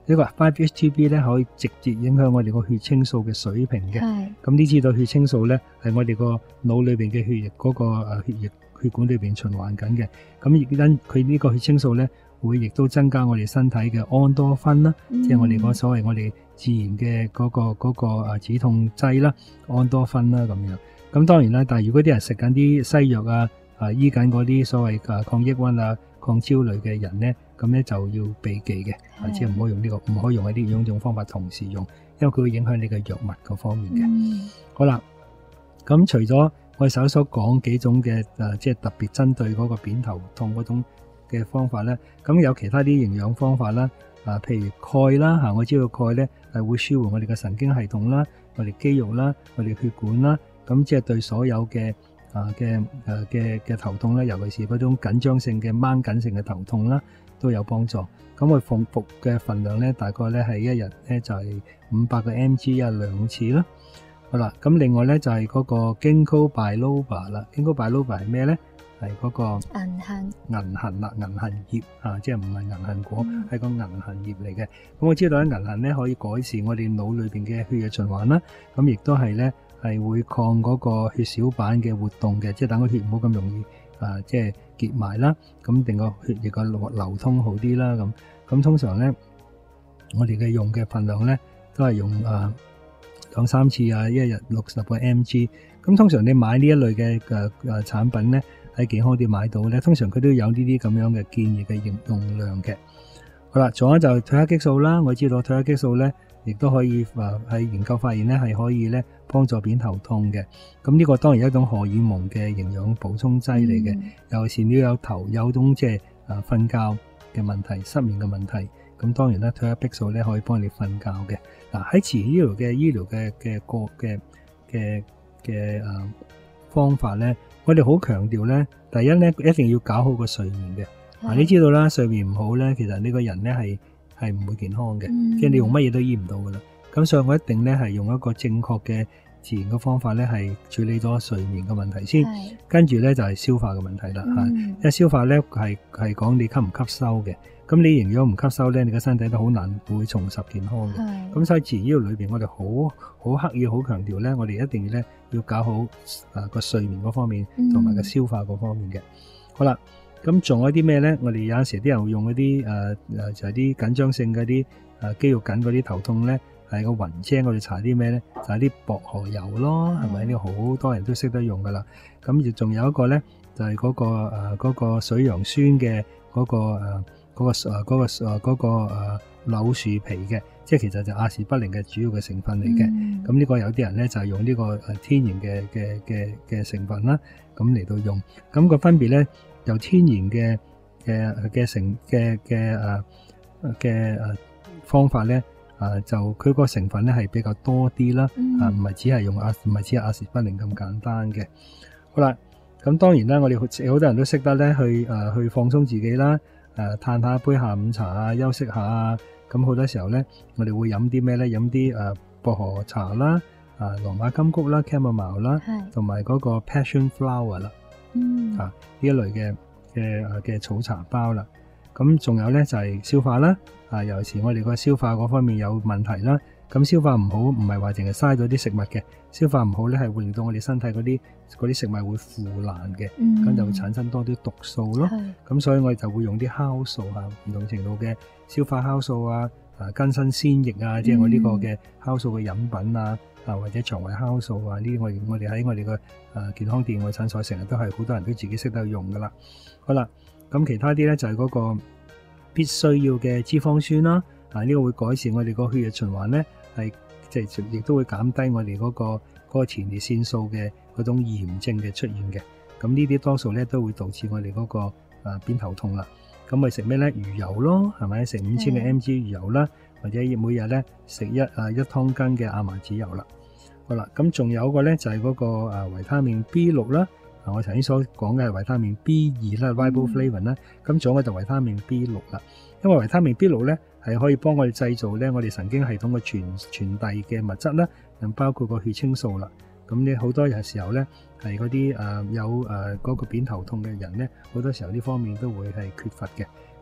呢個 five H T B 咧可以直接影響我哋個血清素嘅水平嘅。 係咁呢知道血清素咧係我哋個腦裏邊嘅血液嗰個誒血液血管裏邊循環緊嘅。咁亦因佢呢個血清素咧會亦都增加我哋身體嘅安多酚啦， 嗯即係我哋嗰所謂我哋自然嘅嗰個嗰個誒止痛劑啦，安多酚啦咁樣。咁當然啦，但係如果啲人食緊啲西藥啊，啊醫緊嗰啲所謂誒抗抑鬱啊、抗焦慮嘅人咧，咁咧就要避忌嘅，啊即係唔好用呢個，唔可以用一啲兩種方法同時用，因為佢會影響你嘅藥物嗰方面嘅。 嗯好啦，咁除咗我哋首所講幾種嘅誒，即係特別針對嗰個扁頭痛嗰種嘅方法咧，咁有其他啲營養方法啦，啊譬如鈣啦嚇，我知道鈣咧係會舒緩我哋嘅神經系統啦、我哋肌肉啦、我哋血管啦，咁即係對所有嘅啊嘅誒嘅嘅頭痛咧，尤其是嗰種緊張性嘅掹緊性嘅頭痛啦，都有幫助。咁我服服嘅份量咧，大概咧係一日咧就係五百個 mg 一兩次啦。好啦，咁另外咧就係嗰個 Ginkgo biloba 啦。Ginkgo biloba 係咩咧？係嗰個銀杏銀杏啦，銀杏葉啊，即係唔係銀杏果，係、 嗯、 個銀杏葉嚟嘅。咁我知道咧，銀杏咧可以改善我哋腦裏邊嘅血液循環啦。咁亦都係咧係會抗嗰個血小板嘅活動嘅，即係等個血唔好咁容易啊，即係結埋啦。咁令個血液嘅流流通好啲啦。咁咁通常咧，我哋嘅用嘅份量咧都係用啊兩三次啊，一日六十個 mg。咁通常你買呢一類嘅誒誒產品咧，喺健康店買到咧，通常佢都有呢啲咁樣嘅建議嘅用用量嘅。好啦，仲有就係褪黑激素啦。我知道褪黑激素咧，亦都可以誒喺研究發現咧，係可以咧幫助扁頭痛嘅。咁呢個當然係一種荷爾蒙嘅營養補充劑嚟嘅。 嗯尤其是你有頭有種即係誒瞓覺嘅問題、失眠嘅問題，咁當然咧褪黑激素咧可以幫你瞓覺嘅。嗱喺慈醫療嘅醫療嘅嘅個嘅嘅嘅誒方法咧，我哋好強調咧，第一咧一定要搞好個睡眠嘅。嗱、啊，你知道啦，睡眠唔好咧，其實呢個人咧係係唔會健康嘅， 嗯即係你用乜嘢都醫唔到噶啦。咁所以我一定咧係用一個正確嘅自然嘅方法咧，係處理咗睡眠嘅問題先， 係跟住咧就係消化嘅問題啦嚇。 嗯因為消化咧係係講你吸唔吸收嘅，咁你營養唔吸收咧，你個身體都好難會重拾健康嘅。 係咁所以自然醫療裏邊，我哋好好刻意、好強調咧，我哋一定要咧要搞好誒個睡眠嗰方面，同埋個消化嗰方面嘅。好啦，咁仲有啲咩咧？我哋有陣時啲人會用嗰啲誒誒就係啲緊張性嗰啲誒肌肉緊嗰啲頭痛咧，係個雲精，我哋搽啲咩咧？就係啲薄荷油咯，係咪？呢個好多人都識得用噶啦。咁亦仲有一個咧，就係嗰個誒嗰個水楊酸嘅嗰個誒嗰個誒嗰個誒嗰個誒柳樹皮嘅，即係其實就阿士匹靈嘅主要嘅成分嚟嘅。 嗯咁呢個有啲人咧就係用呢個誒天然嘅嘅嘅嘅成分啦，咁嚟到用。咁個分別咧，由天然嘅嘅嘅成嘅嘅誒嘅誒方法咧，啊就佢個成分咧係比較多啲啦， 嗯啊唔係只係用阿唔係只係阿士匹靈咁簡單嘅。好啦，咁當然啦，我哋好好多人都識得咧去誒去放鬆自己啦，誒嘆下一杯下午茶啊，休息下啊。咁好多時候咧，我哋會飲啲咩咧？飲啲誒薄荷茶啦，啊羅馬金菊啦 chamomile 啦， 係同埋嗰個 passion flower 啦， 嗯啊呢一類嘅嘅誒嘅草茶包啦。咁仲有咧就係消化啦，啊尤其是我哋個消化嗰方面有問題啦。咁消化唔好，唔係話淨係嘥咗啲食物嘅，消化唔好咧係會令到我哋身體嗰啲嗰啲食物會腐爛嘅，咁、 嗯就會產生多啲毒素咯。 係咁所以我哋就會用啲酵素啊，唔同程度嘅消化酵素啊，啊更新鮮液啊，即係我呢個嘅酵素嘅飲品啊，啊或者腸胃酵素啊，呢啲我哋我哋喺我哋嘅誒健康店嘅診所成日都係好多人都自己識得用噶啦。好啦，咁其他啲咧就係嗰個必須要嘅脂肪酸啦，啊呢個會改善我哋個血液循環咧，係即係亦都會減低我哋嗰個嗰個前列腺素嘅嗰種炎症嘅出現嘅。咁呢啲多數咧都會導致我哋嗰個誒扁頭痛啦。咁咪食咩咧？魚油咯，係咪？食五千嘅 mg 魚油啦，或者每日咧食一啊一湯羹嘅亞麻籽油啦。好啦，咁仲有一個咧就係嗰個誒維他命 B 六啦。啊，我頭先所講嘅係維他命 B 二啦 ，riboflavin 啦。咁仲有就維他命 B 六啦。因為維他命 B 六咧係可以幫我哋製造咧我哋神經系統嘅傳傳遞嘅物質啦，咁包括個血清素啦。咁你好多時候咧係嗰啲誒有誒嗰個扁頭痛嘅人咧，好多時候呢方面都會係缺乏嘅。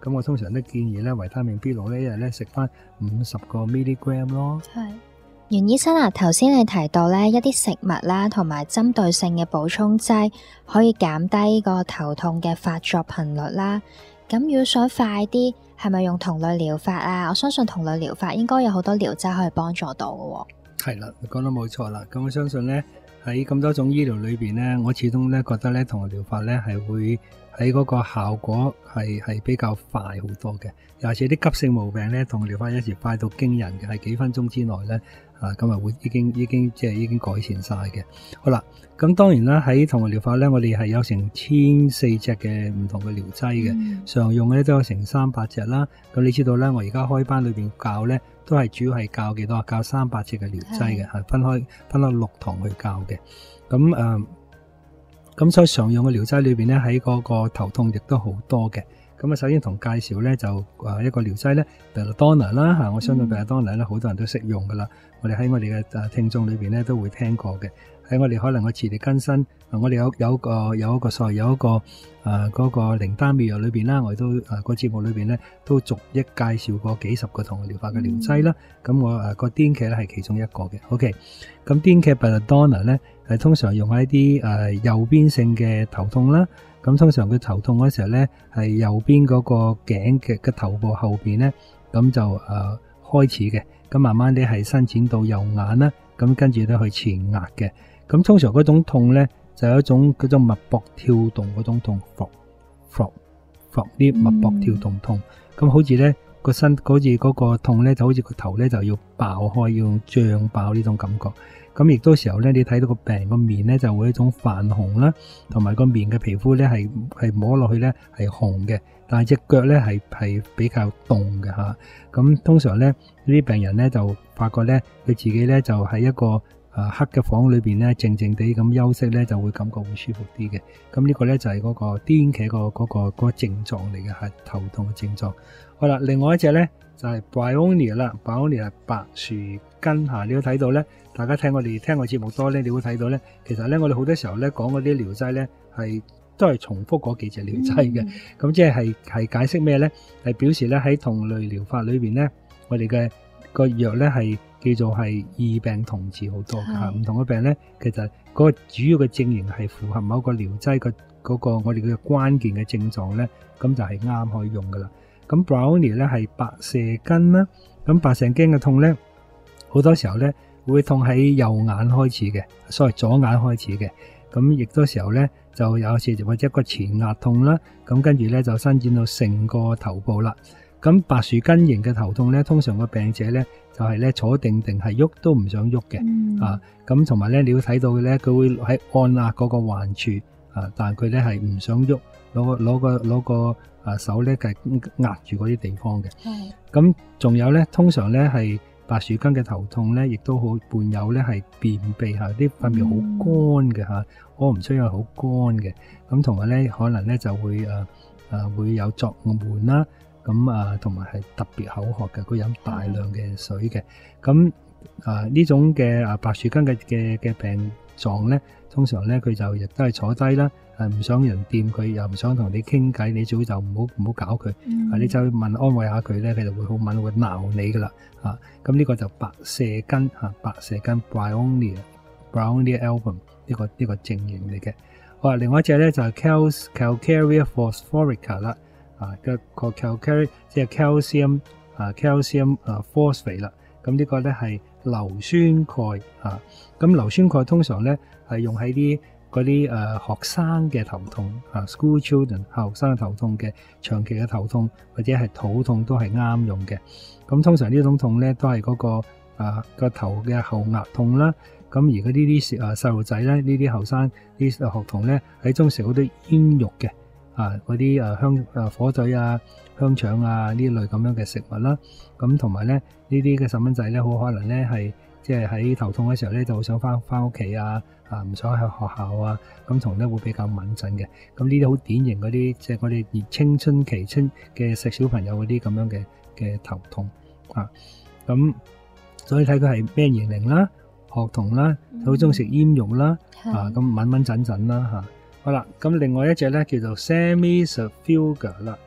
咁我通常都建議咧維他命 B 六咧一日咧食翻五十個 milligram 咯。 係。袁醫生啊，頭先你提到咧一啲食物啦，同埋針對性嘅補充劑可以減低個頭痛嘅發作頻率啦。咁如果想快啲，係咪用同類療法啊？我相信同類療法應該有好多療劑可以幫助到嘅。 係啦，你講得冇錯啦。咁我相信咧喺咁多種醫療裏邊咧，我始終咧覺得咧同類療法咧係會喺嗰個效果係係比較快好多嘅。尤其是啲急性毛病咧，同類療法有時快到驚人嘅，係幾分鐘之內咧。啊，咁啊會已經已經即係已經改善晒嘅。好啦，咁當然啦，喺同類療法咧，我哋係有成千四隻嘅唔同嘅療劑嘅，嗯、常用嘅咧都有成三百隻啦。咁你知道咧，我而家開班裏邊教咧，都係主要係教幾多啊？教三百隻嘅療劑嘅，係分開分開六堂去教嘅。咁誒，咁、呃、所以常用嘅療劑裏邊咧，喺嗰個頭痛亦都好多嘅。咁啊，首先同介紹咧就誒一個療劑咧 Belladonna 啦嚇，我相信 Belladonna 咧好多人都識用噶啦。我哋喺我哋嘅誒聽眾裏邊咧都會聽過嘅。喺我哋可能個磁力更新，我哋有有個有一個所謂有一個誒嗰、呃那個靈丹妙藥裏邊啦，我哋都誒、呃那個節目裏邊咧都逐一介紹過幾十個同類療法嘅療劑啦。咁、嗯、我誒、呃那個癲茄咧係其中一個嘅。OK， 咁癲茄 Belladonna 咧係通常用喺一啲誒、呃、右邊性嘅頭痛啦。咁通常佢頭痛嗰時候咧，係右邊嗰個頸嘅嘅頭部後邊咧，咁就誒、呃、開始嘅，咁慢慢啲係伸展到右眼啦，咁跟住咧去前額嘅。咁通常嗰種痛咧，就有一種嗰種脈搏跳動嗰種痛，伏伏伏啲脈搏跳動痛。咁、嗯、好似咧個身，好似嗰個痛咧，就好似個頭咧就要爆開，要用脹爆呢種感覺。咁亦都時候咧，你睇到個病人個面咧就會一種泛紅啦，同埋個面嘅皮膚咧係係摸落去咧係紅嘅，但係隻腳咧係係比較凍嘅嚇。咁通常咧呢啲病人咧就發覺咧佢自己咧就喺一個誒黑嘅房裏邊咧靜靜地咁休息咧就會感覺會舒服啲嘅。咁呢個咧就係嗰個癲茄個嗰個嗰個症狀嚟嘅，係頭痛嘅症狀。好啦，另外一隻咧就係 Bryonia 啦 ，Bryonia 係白樹根嚇，你都睇到咧。大家聽我哋聽我節目多咧，你會睇到咧，其實咧我哋好多時候咧講嗰啲療劑咧係都係重複嗰幾隻療劑嘅，咁、嗯、即係係係解釋咩咧？係表示咧喺同類療法裏邊咧，我哋嘅個藥咧係叫做係異病同治好多嘅，唔同嘅病咧，其實嗰個主要嘅症型係符合某個療劑嘅嗰個我哋嘅關鍵嘅症狀咧，咁就係啱可以用噶啦。咁 Bryonia 咧係白蛇根啦，咁白蛇根嘅痛咧好多時候咧。會痛喺右眼開始嘅，所謂左眼開始嘅，咁亦多時候咧就有時或者一個前額痛啦，咁跟住咧就伸展到成個頭部啦。咁白樹根型嘅頭痛咧，通常個病者咧就係咧坐定定係喐都唔想喐嘅，嗯、啊，咁同埋咧你要睇到嘅咧，佢會喺按壓嗰個患處啊，但係佢咧係唔想喐，攞個攞個攞個啊手咧係壓住嗰啲地方嘅。咁仲有咧，通常咧係。白樹根嘅頭痛咧，亦都好伴有咧係便秘嚇，啲糞便好乾嘅嚇，屙唔出又好乾嘅，咁同埋咧可能咧就會誒誒、呃、會有作悶啦，咁啊同埋係特別口渴嘅，佢飲大量嘅水嘅，咁啊呢種嘅啊白樹根嘅嘅嘅病狀咧，通常咧佢就亦都係坐低啦。誒唔想人掂佢，又唔想同你傾偈，你最好就唔好唔好搞佢。嗯、啊，你就去問安慰下佢咧，佢就會好敏，會鬧你噶啦。啊，咁呢個就白蛇根嚇，白蛇根 Bryonia Bryonia album 呢個呢個症型嚟嘅。好啊，另外一隻咧就係 Cal Calcarea phosphorica 啦，啊嘅個 Calcarea 即係 calcium 啊 calcium 啊 phosphate 啦。咁呢個咧係硫酸鈣啊。咁硫酸鈣通常咧係用喺啲嗰啲誒學生嘅頭痛啊 ，school children 學生嘅頭痛嘅長期嘅頭痛或者係肚痛都係啱用嘅。咁通常呢種痛咧都係嗰、那個啊個頭嘅後額痛啦。咁而嗰啲啲誒細路仔咧，呢啲後生啲學童咧喺中食好多煙肉嘅啊，嗰啲誒香誒火腿啊、香腸啊呢類咁樣嘅食物啦。咁同埋咧呢啲嘅細蚊仔咧，好可能咧係即係喺頭痛嘅時候咧，就好想翻翻屋企啊。啊，唔想喺學校啊，咁同咧會比較敏感嘅。咁呢啲好典型嗰啲，即係我哋熱青春期青嘅食小朋友嗰啲咁樣嘅嘅頭痛啊。咁所以睇佢係咩年齡啦，學童啦，好中意食煙肉啦，嗯、啊咁敏敏陣陣啦嚇。好啦，咁另外一隻咧叫做 Semi Sulfuga 啦。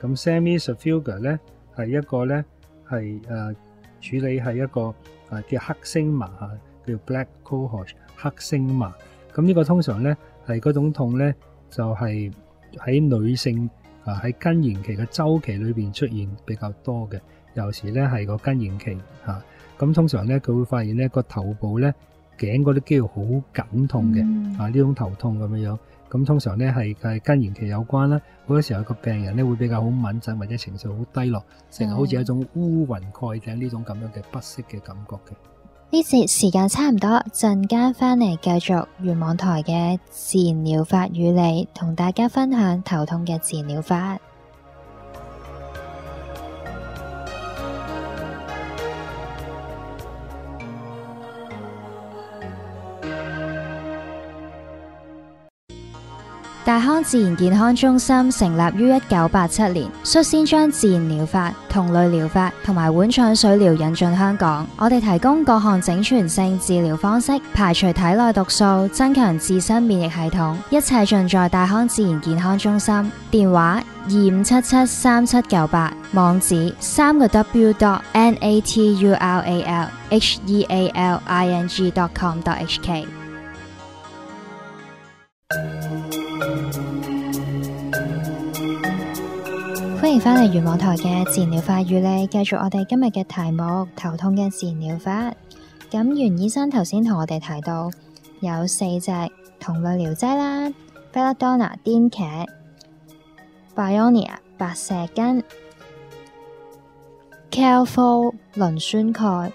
咁 semi-sulfur 咧係一個咧係誒處理係一個誒、啊、叫黑星麻嚇，叫 black cohosh 黑星麻。咁呢個通常咧係嗰種痛咧就係、是、喺女性啊喺更年期嘅週期裏邊出現比較多嘅，有時咧係個更年期嚇。咁、啊、通常咧佢會發現咧個頭部咧頸嗰啲肌肉好緊痛嘅、嗯、啊呢種頭痛咁樣樣。咁通常咧係係更年期有關啦，好多時候個病人咧會比較好敏感或者情緒好低落，成日好似一種烏雲蓋頂呢種咁樣嘅不適嘅感覺嘅。 呢節時間差唔多，陣間返嚟繼續玄網台嘅自然療法與你，同大家分享頭痛嘅自然療法。大康自然健康中心成立於一九八七年，率先將自然療法、同類療法同埋碗腸水療引進香港。我哋提供各項整全性治療方式，排除體內毒素，增強自身免疫系統，一切盡在大康自然健康中心。電話二五七七三七九八，網址三個 w dot n a t u r a l h e a l i n g dot com dot h k。歡迎返嚟玄網台嘅自然療法與你，繼續我哋今日嘅題目頭痛嘅自然療法。咁袁醫生頭先同我哋提到有四隻同類療劑啦 Belladonna 癲茄、Bionia 白蛇根、Calpol 磷酸鈣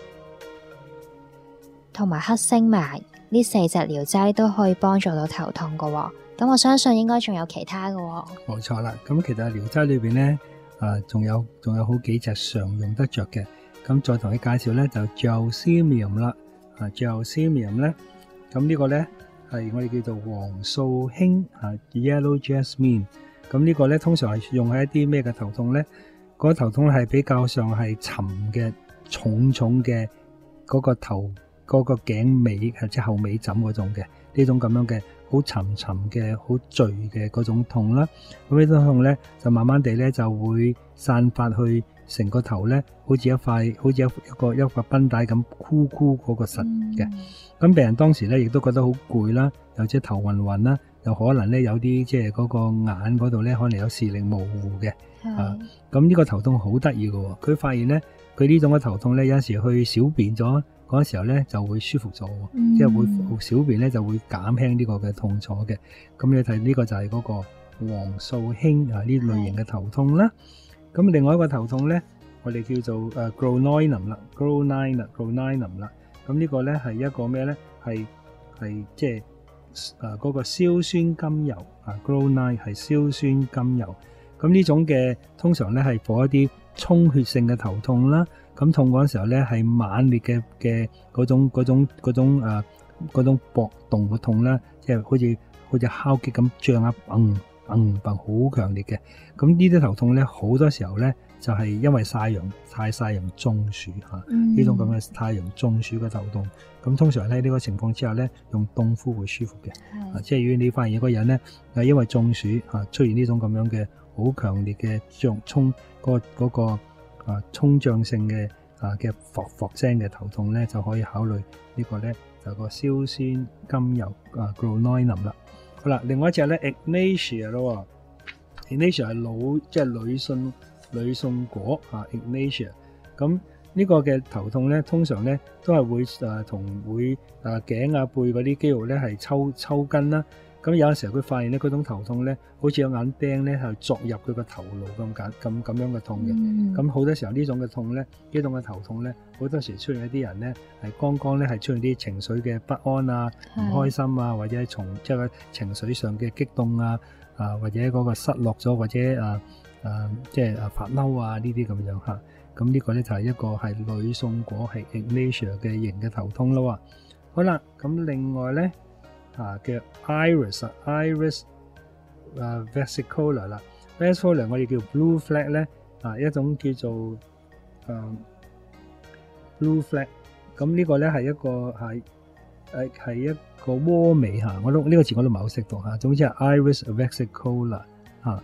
同埋黑星麻，呢四隻療劑都可以幫助到頭痛㗎喎。咁我相信應該仲有其他嘅喎。冇錯啦，咁其實療劑裏邊咧，啊，仲有仲有好幾隻常用得着嘅。咁再同你介紹咧，就 Gelsemium 啦，啊 Gelsemium 咧，咁呢個咧係我哋叫做黃素馨啊 Yellow Jasmine。咁呢個咧通常係用喺一啲咩嘅頭痛咧？嗰個頭痛係比較上係沉嘅、重重嘅嗰個頭嗰個頸尾或者後尾枕嗰種嘅呢種咁樣嘅。好沉沉嘅、好墜嘅嗰種痛啦，咁呢種痛咧就慢慢地咧就會散發去成個頭咧，好似一塊，好似一一個一個繃帶咁箍箍嗰個實嘅。咁、嗯、病人當時咧亦都覺得好攰啦，又即係頭暈暈啦，又可能咧有啲即係嗰個眼嗰度咧可能有視力模糊嘅。啊，咁呢個頭痛好得意嘅，佢發現咧佢呢種嘅頭痛咧有陣時去小便咗。嗰陣時候咧就會舒服咗，嗯、即係會小便咧就會減輕呢個嘅痛楚嘅。咁你睇呢個就係嗰個黃素馨啊呢類型嘅頭痛啦。咁另外一個頭痛咧，我哋叫做誒 Gronhinum 啦 ，Gronhinum，Gronhinum 啦。咁呢個咧係一個咩咧？係係即係誒嗰個硝酸甘油啊 ，Gronhinum 係硝酸甘油。咁呢種嘅通常咧係for一啲充血性嘅頭痛啦。咁痛嗰陣時候咧，係猛烈嘅嘅嗰種嗰種嗰種誒嗰種搏動嘅痛啦，即係好似好似敲擊咁脹啊，砰砰砰好強烈嘅。咁呢啲頭痛咧，好多時候咧就係因為曬陽太曬陽中暑嚇，呢、嗯、種咁嘅太陽中暑嘅頭痛。咁通常咧呢個情況之下咧，用凍敷會舒服嘅。啊，即係如果你發現一個人咧係因為中暑嚇出現呢種咁樣嘅好強烈嘅脹衝嗰嗰個。嗰個啊，衝脹性嘅啊嘅霍霍聲嘅頭痛咧，就可以考慮呢個咧就個硝酸甘油啊 Gronhinum 啦。好啦，另外一隻咧 Echinacea 咯 ，Echinacea 係老即係女信女信果啊 Echinacea。咁呢個嘅頭痛咧，通常咧都係會誒同會誒頸啊背嗰啲肌肉咧係抽抽筋啦。咁有陣時候佢發現咧，嗰種頭痛咧，好似有眼釘咧，係鑿入佢個頭顱咁簡咁咁樣嘅痛嘅。咁好、嗯、多時候呢種嘅痛咧，呢種嘅頭痛咧，好多時出現一啲人咧，係剛剛咧係出現啲情緒嘅不安啊、唔開心啊，或者從即係個情緒上嘅激動啊，啊或者嗰個失落咗，或者啊啊即係啊發嬲啊呢啲咁樣嚇。咁呢個咧就係一個係女送果係 Echinacea 嘅型嘅頭痛咯。好啦，咁另外咧。啊嘅 iris 啊 iris 啊 versicolor 啦 versicolor 我哋叫 blue flag 咧啊一種叫做誒、啊、blue flag 咁呢個咧係一個係誒係一個渦尾嚇，我都呢、這個字我都唔係好識讀嚇，總之係 iris versicolor 嚇，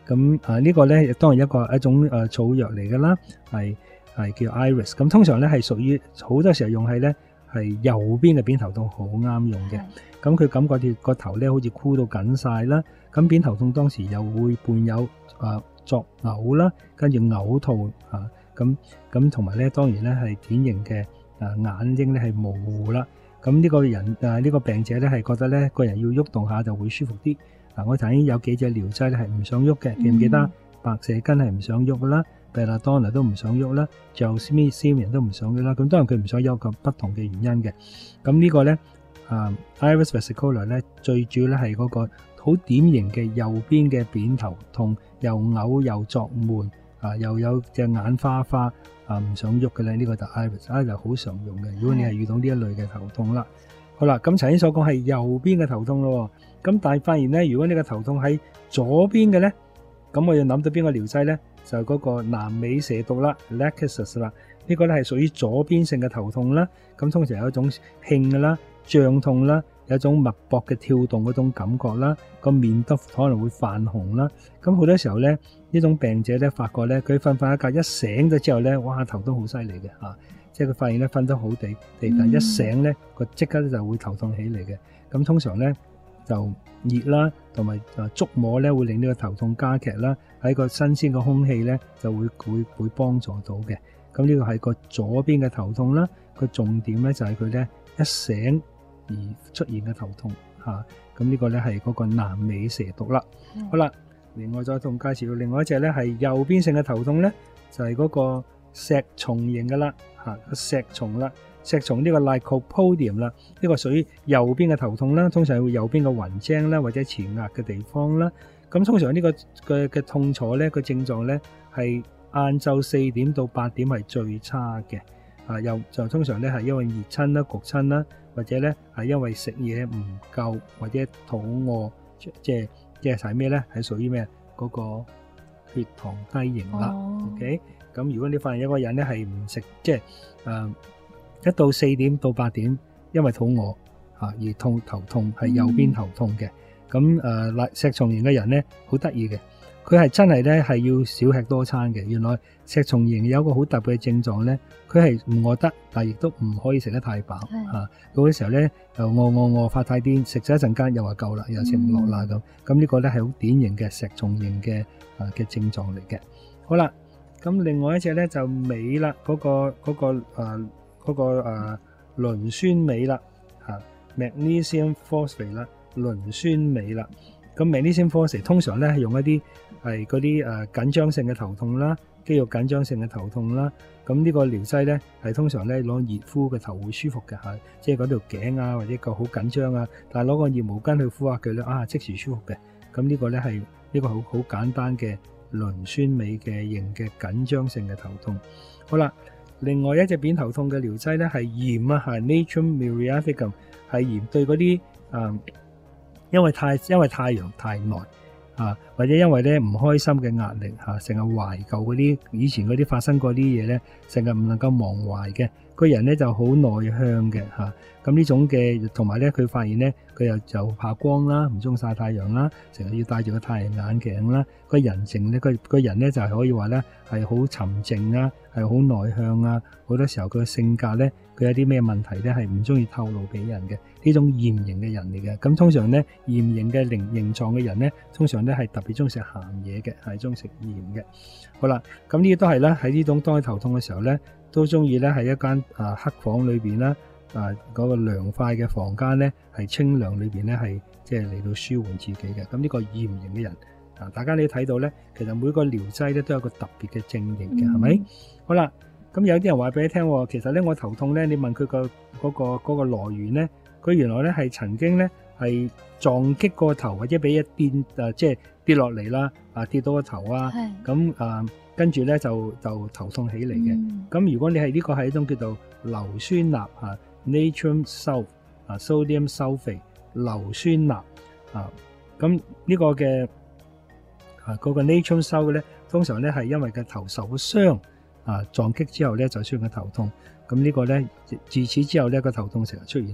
咁啊呢個咧當然一個一種誒草藥嚟㗎啦，係係叫 Iris。咁通常咧係屬於好多時候用喺咧係右邊嘅扁頭痛好啱用嘅。咁佢感覺條個頭咧好似箍到緊晒啦，咁扁頭痛當時又會伴有誒作嘔啦，跟住嘔吐啊，咁咁同埋咧當然咧係典型嘅誒眼睛咧係模糊啦。咁呢個人誒呢個病者咧係覺得咧個人要喐動下就會舒服啲。嗱，我曾經有幾隻療劑咧係唔想喐嘅，記唔記得？白蛇根係唔想喐啦，貝納多納都唔想喐啦，就 Simian 都唔想喐啦。咁當然佢唔想有個不同嘅原因嘅。咁呢個咧啊 Iris versicolor 咧最主要咧係嗰個好典型嘅右邊嘅扁頭痛，又嘔又作悶啊，又有隻眼花花啊，唔想喐嘅咧，呢個就 Iris 啊，就好常用嘅。如果你係遇到呢一類嘅頭痛啦，好啦，咁頭先所講係右邊嘅頭痛咯。咁但係發現咧，如果呢個頭痛喺左邊嘅咧，咁我要諗到邊個療劑咧？就嗰個南尾蛇毒啦 Lachesis 啦。呢個咧係屬於左邊性嘅頭痛啦。咁通常有一種興嘅啦、脹痛啦，有一種脈搏嘅跳動嗰種感覺啦，個面都可能會泛紅啦。咁好多時候咧，呢種病者咧發覺咧，佢瞓瞓一覺一醒咗之後咧，哇頭都好犀利嘅嚇，即係佢發現咧瞓得好地地，但一醒咧個即刻就會頭痛起嚟嘅。咁通常咧就熱啦，同埋誒觸摸咧會令呢個頭痛加劇啦。喺個新鮮嘅空氣咧就會會會幫助到嘅。咁呢個係個左邊嘅頭痛啦。個重點咧就係佢咧一醒而出現嘅頭痛嚇。咁呢個咧係嗰個南尾蛇毒啦。嗯、好啦，另外再同介紹到另外一隻咧係右邊性嘅頭痛咧，就係、是、嗰個石蟲型嘅啦嚇，石蟲啦。石蟲呢個 Lycopodium 啦，呢個屬於右邊嘅頭痛啦，通常會右邊嘅雲睛啦，或者前額嘅地方啦。咁通常呢個嘅嘅痛楚咧，個症狀咧係晏晝四點到八點係最差嘅。啊，又就通常咧係因為熱親啦、焗親啦，或者咧係因為食嘢唔夠或者肚餓，即係即係係咩咧？係屬於咩？嗰個血糖低型啦。Oh. OK，咁如果你發現有個人咧係唔食，即係誒。一到四點到八點，因為肚餓嚇而痛頭痛，係右邊頭痛嘅。咁誒，石蟲型嘅人咧好得意嘅，佢係真係咧係要少吃多餐嘅。原來石蟲型有一個好特別嘅症狀咧，佢係唔餓得，但係亦都唔可以食得太飽嚇。嗰個時候咧又餓餓餓發太癲，食咗一陣間又話夠啦，又食唔落啦咁。咁呢個咧係好典型嘅石蟲型嘅誒嘅症狀嚟嘅。好啦，咁另外一隻咧就尾啦，嗰個嗰個誒。嗰、那個誒磷酸鎂啦嚇 ，magnesium phosphate 啦，磷酸鎂啦。咁 magnesium phosphate 通常咧係用一啲係嗰啲誒緊張性嘅頭痛啦，肌肉緊張性嘅頭痛啦。咁呢個療劑咧係通常咧攞熱敷嘅頭會舒服嘅嚇，即係嗰條頸啊或者個好緊張啊，但係攞個熱毛巾去敷下佢咧啊即時舒服嘅。咁呢個咧係呢個好好簡單嘅磷酸鎂嘅型嘅緊張性嘅頭痛。好啦。另外一隻扁頭痛嘅療劑咧係鹽啊，係 Natrum muriaticum， 係鹽對嗰啲誒，因為太因為太陽太耐啊，或者因為咧唔開心嘅壓力嚇，成日懷舊嗰啲以前嗰啲發生過啲嘢咧，成日唔能夠忘懷嘅，個人咧就好內向嘅嚇。咁呢種嘅同埋咧，佢發現咧佢又就怕光啦，唔中曬太陽啦，成日要戴住個太陽眼鏡啦。個人情咧，個個人咧就係可以話咧係好沉靜啊，係好內向啊。好多時候佢嘅性格咧，佢有啲咩問題咧係唔中意透露俾人嘅呢種鹽型嘅人嚟嘅。咁通常咧鹽型嘅形形狀嘅人咧，通常咧係特別中意食鹹嘢嘅，係中意食鹽嘅。好啦，咁呢啲都係啦，喺呢種當佢頭痛嘅時候咧，都中意咧喺一間啊黑房裏邊啦。啊！嗰、那個涼快嘅房間咧，係清涼裏邊咧，係即係嚟到舒緩自己嘅。咁呢個鹽型嘅人啊，大家你睇到咧，其實每個療劑咧都有個特別嘅症型嘅，係咪、嗯？好啦，咁有啲人話俾你聽，其實咧我頭痛咧，你問佢、那個嗰、那個嗰、那個來源咧，佢原來咧係曾經咧係撞擊個頭，或者俾一跌啊，即係跌落嚟啦，啊跌到個頭啊，咁啊跟住咧就就頭痛起嚟嘅。咁、嗯、如果你係呢個係一種叫做硫酸鈉啊。Natrum sulf 啊 ，sodium sulfate 硫酸鈉啊，咁呢個嘅啊嗰個 Natrum sulfate 咧，通常咧係因為個頭受咗傷啊，撞擊之後咧就出現個頭痛，咁呢個咧自此之後咧個頭痛成日出現啦。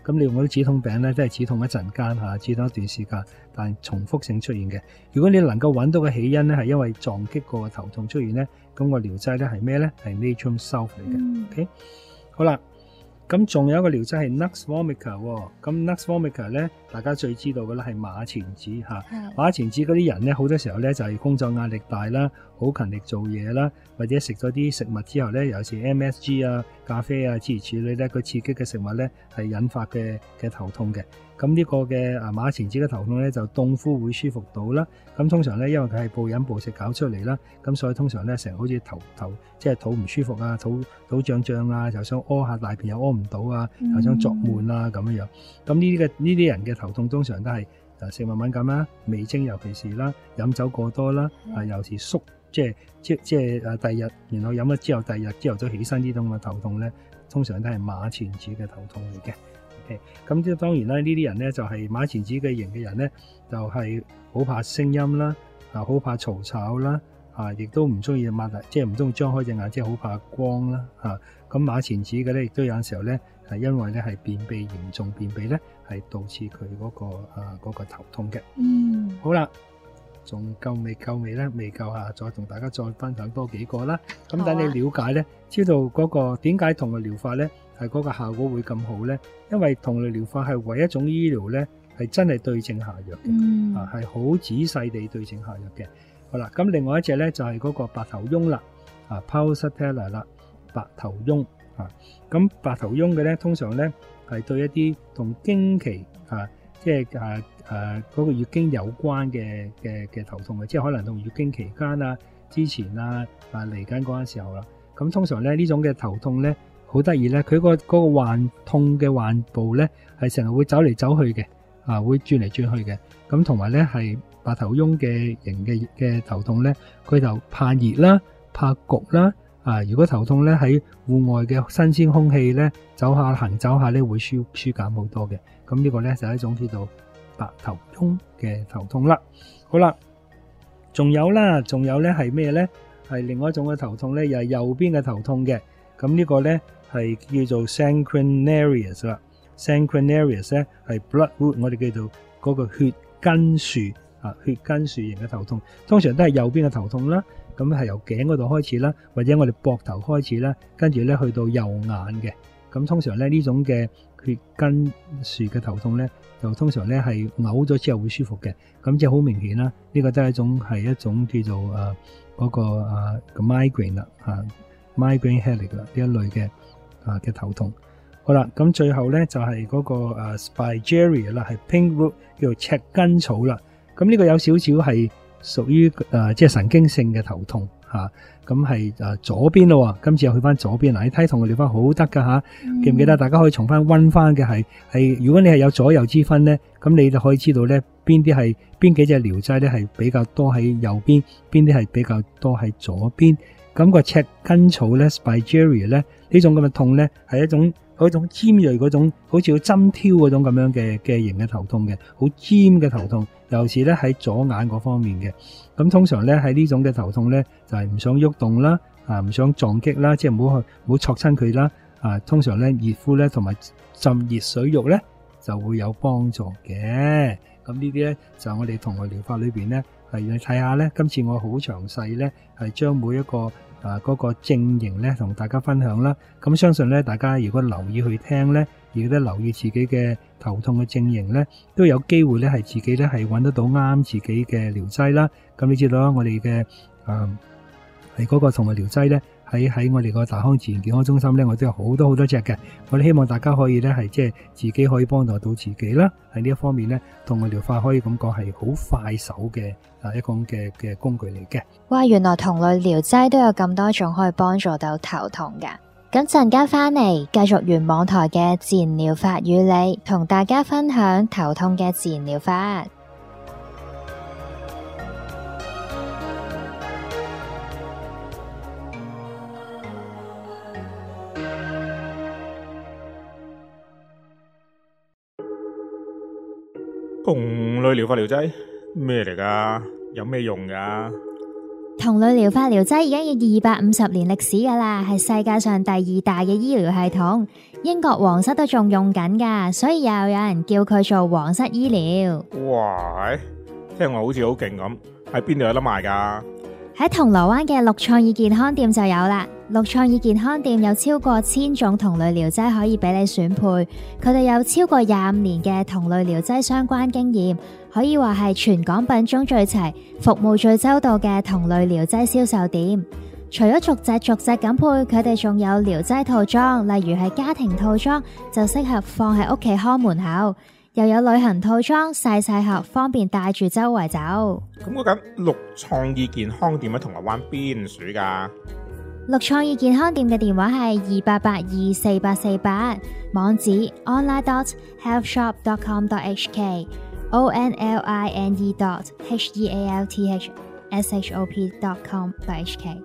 咁你用嗰啲止痛餅咧，都係止痛一陣間嚇，止痛一段時間，但重複性出現嘅。如果你能夠揾到嘅起因咧，係因為撞擊過嘅頭痛出現咧，咁個療劑咧係咩咧？係 Natrum South 嚟嘅。 嗯、 OK， 好啦。咁仲有一個療劑係 Nux Vomica 喎，咁 Nux Vomica 咧，大家最知道嘅咧係馬錢子嚇。馬錢子嗰啲人咧，好多時候咧就係工作壓力大啦，好勤力做嘢啦，或者食咗啲食物之後咧，尤其是 M S G 啊、咖啡啊諸如此類咧，佢刺激嘅食物咧係引發嘅嘅頭痛嘅。咁呢個嘅啊馬錢子嘅頭痛咧就凍敷會舒服到啦。咁通常咧因為佢係暴飲暴食搞出嚟啦，咁所以通常咧成日好似頭頭即係肚唔舒服啊，肚肚脹脹啊，又想屙下大便又屙唔到啊，又想作悶啊咁樣樣。咁呢啲嘅呢啲人嘅頭痛通常都係誒食物敏感啦、味精尤其是啦、飲酒過多啦，啊尤其是縮即係即即係誒第二日，然後飲咗之後第二日朝頭早起身呢種嘅頭痛咧，通常都係馬錢子嘅頭痛嚟嘅。咁即係當然啦，呢啲人咧就係馬錢子嘅型嘅人咧，就係好怕聲音啦，啊好怕嘈吵啦，啊亦都唔中意擘大，即係唔中意張開隻眼，即係好怕光啦，啊咁馬錢子嘅咧，亦都有陣時候咧係因為咧係便秘嚴重便秘咧，係導致佢嗰個啊嗰個頭痛嘅。嗯，好啦，仲夠未夠未咧？未夠啊！再同大家再分享多幾個啦。咁等你了解咧，知道嗰個點解同類療法咧係嗰個效果會咁好咧？因為同類療法係唯一一種醫療咧係真係對症下藥嘅，嗯、啊係好仔細地對症下藥嘅。好啦，咁另外一隻咧就係、是、嗰個白頭翁啦，啊 Pulsatilla 啦，白頭翁啊。咁白頭翁嘅咧，通常咧係對一啲同經期啊，即係誒誒嗰個月經有關嘅嘅嘅頭痛嘅，即係可能同月經期間啊、之前啊、啊嚟緊嗰陣時候啦。咁通常咧呢種嘅頭痛咧，好得意咧，佢個嗰個患痛嘅患部咧係成日會走嚟走去嘅，啊會轉嚟轉去嘅。咁同埋咧係白頭翁嘅型嘅嘅頭痛咧，佢就怕熱啦、怕焗啦。啊，如果頭痛咧喺戶外嘅新鮮空氣咧走下行走下咧會舒舒減好多嘅。咁呢個咧就係一種叫做白頭翁嘅頭痛啦。好啦，仲有啦，仲有咧係咩咧？係另外一種嘅頭痛咧，又係右邊嘅頭痛嘅。咁呢個咧係叫做 sanguinarius 啦。sanguinarius 咧係 bloodroot， 我哋叫做嗰個血根樹啊，血根樹型嘅頭痛，通常都係右邊嘅頭痛啦。咁係由頸嗰度開始啦，或者我哋膊頭開始啦，跟住咧去到右眼嘅。咁通常咧呢種嘅血根樹嘅頭痛咧，就通常咧係嘔咗之後會舒服嘅。咁即係好明顯啦，呢個都係一種係一種叫做誒嗰個誒個 migraine 啦，嚇 migraine headache 啦呢一類嘅啊嘅頭痛。好啦，咁最後咧就係嗰個誒 Spigeria 啦，係 pink root 叫做赤根草啦。咁呢個有少少係屬於誒即係神經性嘅頭痛嚇，咁係誒左邊咯。今次又去翻左邊嗱，你睇同個療法好得㗎嚇，記唔記得？大家可以重翻溫翻嘅係係，如果你係有左右之分咧，咁你就可以知道咧邊啲係邊幾隻療劑咧係比較多喺右邊，邊啲係比較多喺左邊。咁個赤根草咧 Spigeria 咧呢種咁嘅痛咧係一種嗰種尖鋭嗰種，好似要針挑嗰種咁樣嘅嘅型嘅頭痛嘅，好尖嘅頭痛。尤其是咧喺左眼嗰方面嘅，咁通常咧喺呢種嘅頭痛咧就係唔想喐動啦，啊唔想撞擊啦，即係唔好去唔好戳親佢啦，啊通常咧熱敷咧同埋浸熱水浴咧就會有幫助嘅。咁呢啲咧就係我哋同類療法裏邊咧係你睇下咧，今次我好詳細咧係將每一個啊嗰個症型咧同大家分享啦。咁相信咧大家如果留意去聽咧，亦都留意自己嘅頭痛嘅症型咧，都有機會咧係自己咧係揾得到啱自己嘅療劑啦。咁你知道啦，我哋嘅誒係嗰個同類療劑咧，喺喺我哋個大康自然健康中心咧，我都有好多好多隻嘅。我哋希望大家可以咧係即係自己可以幫助到自己啦。喺呢一方面咧，同類療法可以咁講係好快手嘅啊一個嘅嘅工具嚟嘅。 哇，原來同類療劑都有咁多種可以幫助到頭痛噶。咁陣間返嚟，繼續原網台嘅自然療法與你，同大家分享頭痛嘅自然療法。 同類療法療劑咩嚟噶？有咩用噶？ 同類療法療劑已經有二百五十年歷史噶啦，係世界上第二大嘅醫療系統。英國皇室都仲用緊噶，所以又有人叫佢做皇室醫療。 哇，聽落好似好勁咁，喺邊度有得賣噶？ 喺銅鑼灣嘅綠創意健康店就有啦。綠創意健康店有超過千種同類療劑可以俾你選配，佢哋有超過廿五年嘅同類療劑相關經驗，可以話係全港品種最齊、服務最周到嘅同類療劑銷售店。除咗逐隻逐隻咁配，佢哋仲有療劑套裝，例如係家庭套裝就適合放喺屋企看門口，又有旅行套裝細細盒，方便帶住周圍走。 咁嗰間綠創意健康店喺銅鑼灣邊處噶？ 綠創意健康店嘅電話係二八八二四八四八，網址 online dot healthshop dot com dot h k o n l i n e dot h e a l t h s h o p dot com dot h k。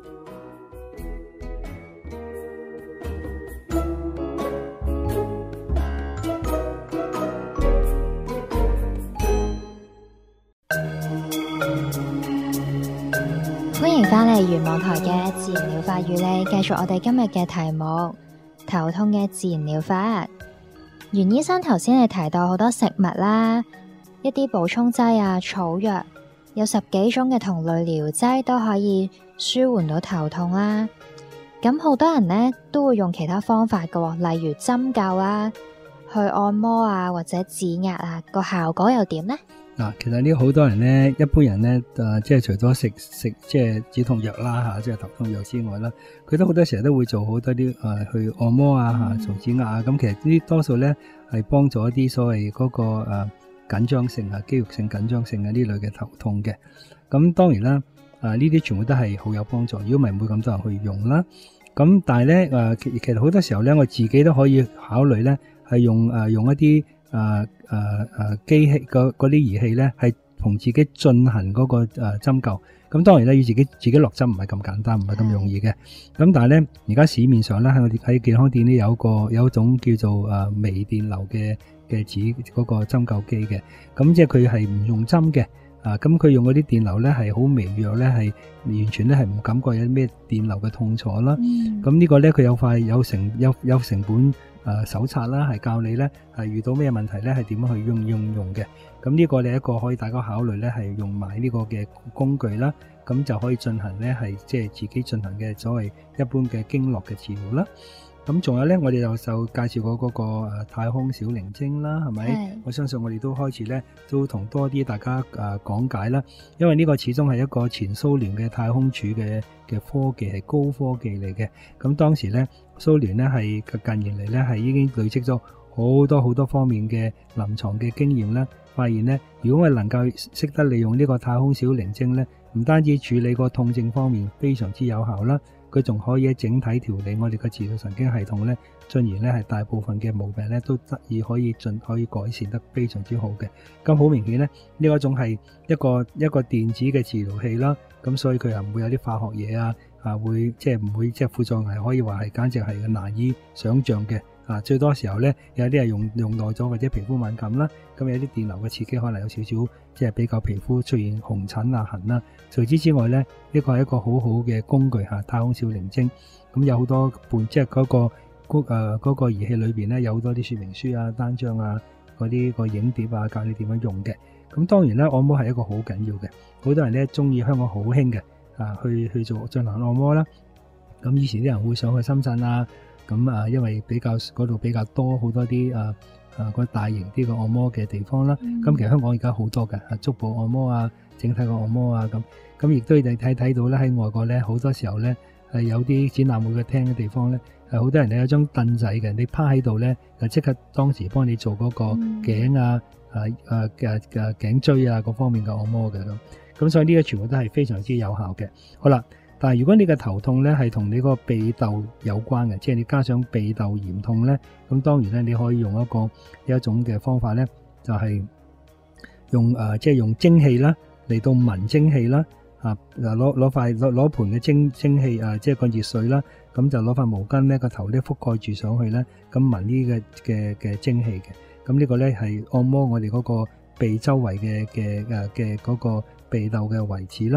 歡迎返嚟圓網台嘅自然療法與你，繼續我哋今日嘅題目：頭痛嘅自然療法。袁醫生頭先你提到好多食物啦，一啲補充劑啊、草藥，有十幾種嘅同類療劑都可以舒緩到頭痛啦。咁好多人呢都會用其他方法㗎，例如針灸啦、去按摩啊或者指壓啊，個效果又點呢？ 嗱，其實呢好多人咧，一般人咧，誒、呃，即係除咗食食即係止痛藥啦嚇，即係頭痛藥之外啦，佢都好多時候都會做好多啲誒、呃、去按摩啊嚇，做指壓啊，咁其實呢啲多數咧係幫助一啲所謂嗰、那個誒、呃、緊張性啊、肌肉性緊張性啊呢類嘅頭痛嘅。咁當然啦，誒呢啲全部都係好有幫助，如果唔係唔會咁多人去用啦。咁但係咧誒，其其實好多時候咧，我自己都可以考慮咧，係用誒、呃、用一啲。誒誒誒機器嗰啲儀器咧，係同自己進行嗰個誒針灸。咁當然咧，要自己自己落針唔係咁簡單，唔係咁容易嘅。咁但係咧，而家市面上咧喺我哋喺健康店咧有個有一種叫做誒微電流嘅嘅指嗰個針灸機嘅。咁即係佢係唔用針嘅。啊，咁佢用嗰啲電流咧係好微弱咧，係完全咧係唔感覺有咩電流嘅痛楚啦。咁、嗯、呢個咧佢有塊有成有有成本。誒、呃、手冊啦，係教你咧係遇到咩問題咧係點樣去用用用嘅。咁呢個你一個可以大家考慮咧係用埋呢個嘅工具啦，咁就可以進行咧係即係自己進行嘅所謂一般嘅經絡嘅治療啦。咁仲有咧，我哋就就介紹過嗰個誒太空小靈精啦，係咪？我相信我哋都開始咧都同多啲大家誒講解啦，因為呢個始終係一個前蘇聯嘅太空處嘅嘅科技係高科技嚟嘅。咁當時咧蘇聯咧係近年嚟咧係已經累積咗好多好多方面嘅臨床嘅經驗啦，發現咧如果我哋能夠識得利用呢個太空小靈精咧，唔單止處理個痛症方面非常之有效啦。佢仲可以喺整體調理我哋嘅自律神經系統咧，進而咧係大部分嘅毛病咧都得以可以進可以改善得非常之好嘅。咁好明顯咧，呢一種係一個一個電子嘅治療器啦，咁所以佢又唔會有啲化學嘢啊，啊會即係唔會即係副作用係可以話係簡直係難以想像嘅。啊，最多時候咧，有啲係用用耐咗或者皮膚敏感啦，咁有啲電流嘅刺激可能有少少即係比較皮膚出現紅疹啊痕啦。除此之外咧，呢個係一個好好嘅工具嚇，太空小靈精。咁有好多伴即係嗰個嗰誒嗰個儀器裏邊咧，有好多啲說明書啊、單張啊、嗰啲個影碟啊，教你點樣用嘅。咁當然咧，按摩係一個好緊要嘅，好多人咧中意香港好興嘅啊，去去做進行按摩啦。咁以前啲人會上去深圳啊。咁啊，因為比較嗰度比較多好多啲啊啊個大型啲嘅按摩嘅地方啦。咁、嗯、其實香港而家好多嘅，啊足部按摩啊、整體嘅按摩啊咁。咁亦都你睇睇到咧，喺外國咧好多時候咧係有啲展覽會嘅廳嘅地方咧，係好多人咧有張凳仔嘅，你趴喺度咧就即刻當時幫你做嗰個頸啊、嗯、啊啊嘅嘅頸椎啊嗰方面嘅按摩嘅咁。咁所以呢個全部都係非常之有效嘅。好啦。但係如果你嘅頭痛咧係同你個鼻竇有關嘅，即係你加上鼻竇炎痛咧，咁當然咧你可以用一個有一種嘅方法咧，就係、是、用誒、呃、即係用蒸汽啦嚟到聞蒸汽啦，啊攞攞塊攞攞盤嘅蒸蒸汽啊，即係個熱水啦，咁就攞塊毛巾咧個頭咧覆蓋住上去咧，咁聞呢個嘅嘅蒸汽嘅，咁呢個咧係按摩我哋嗰個鼻周圍嘅嘅誒嘅嗰個鼻竇嘅位置啦。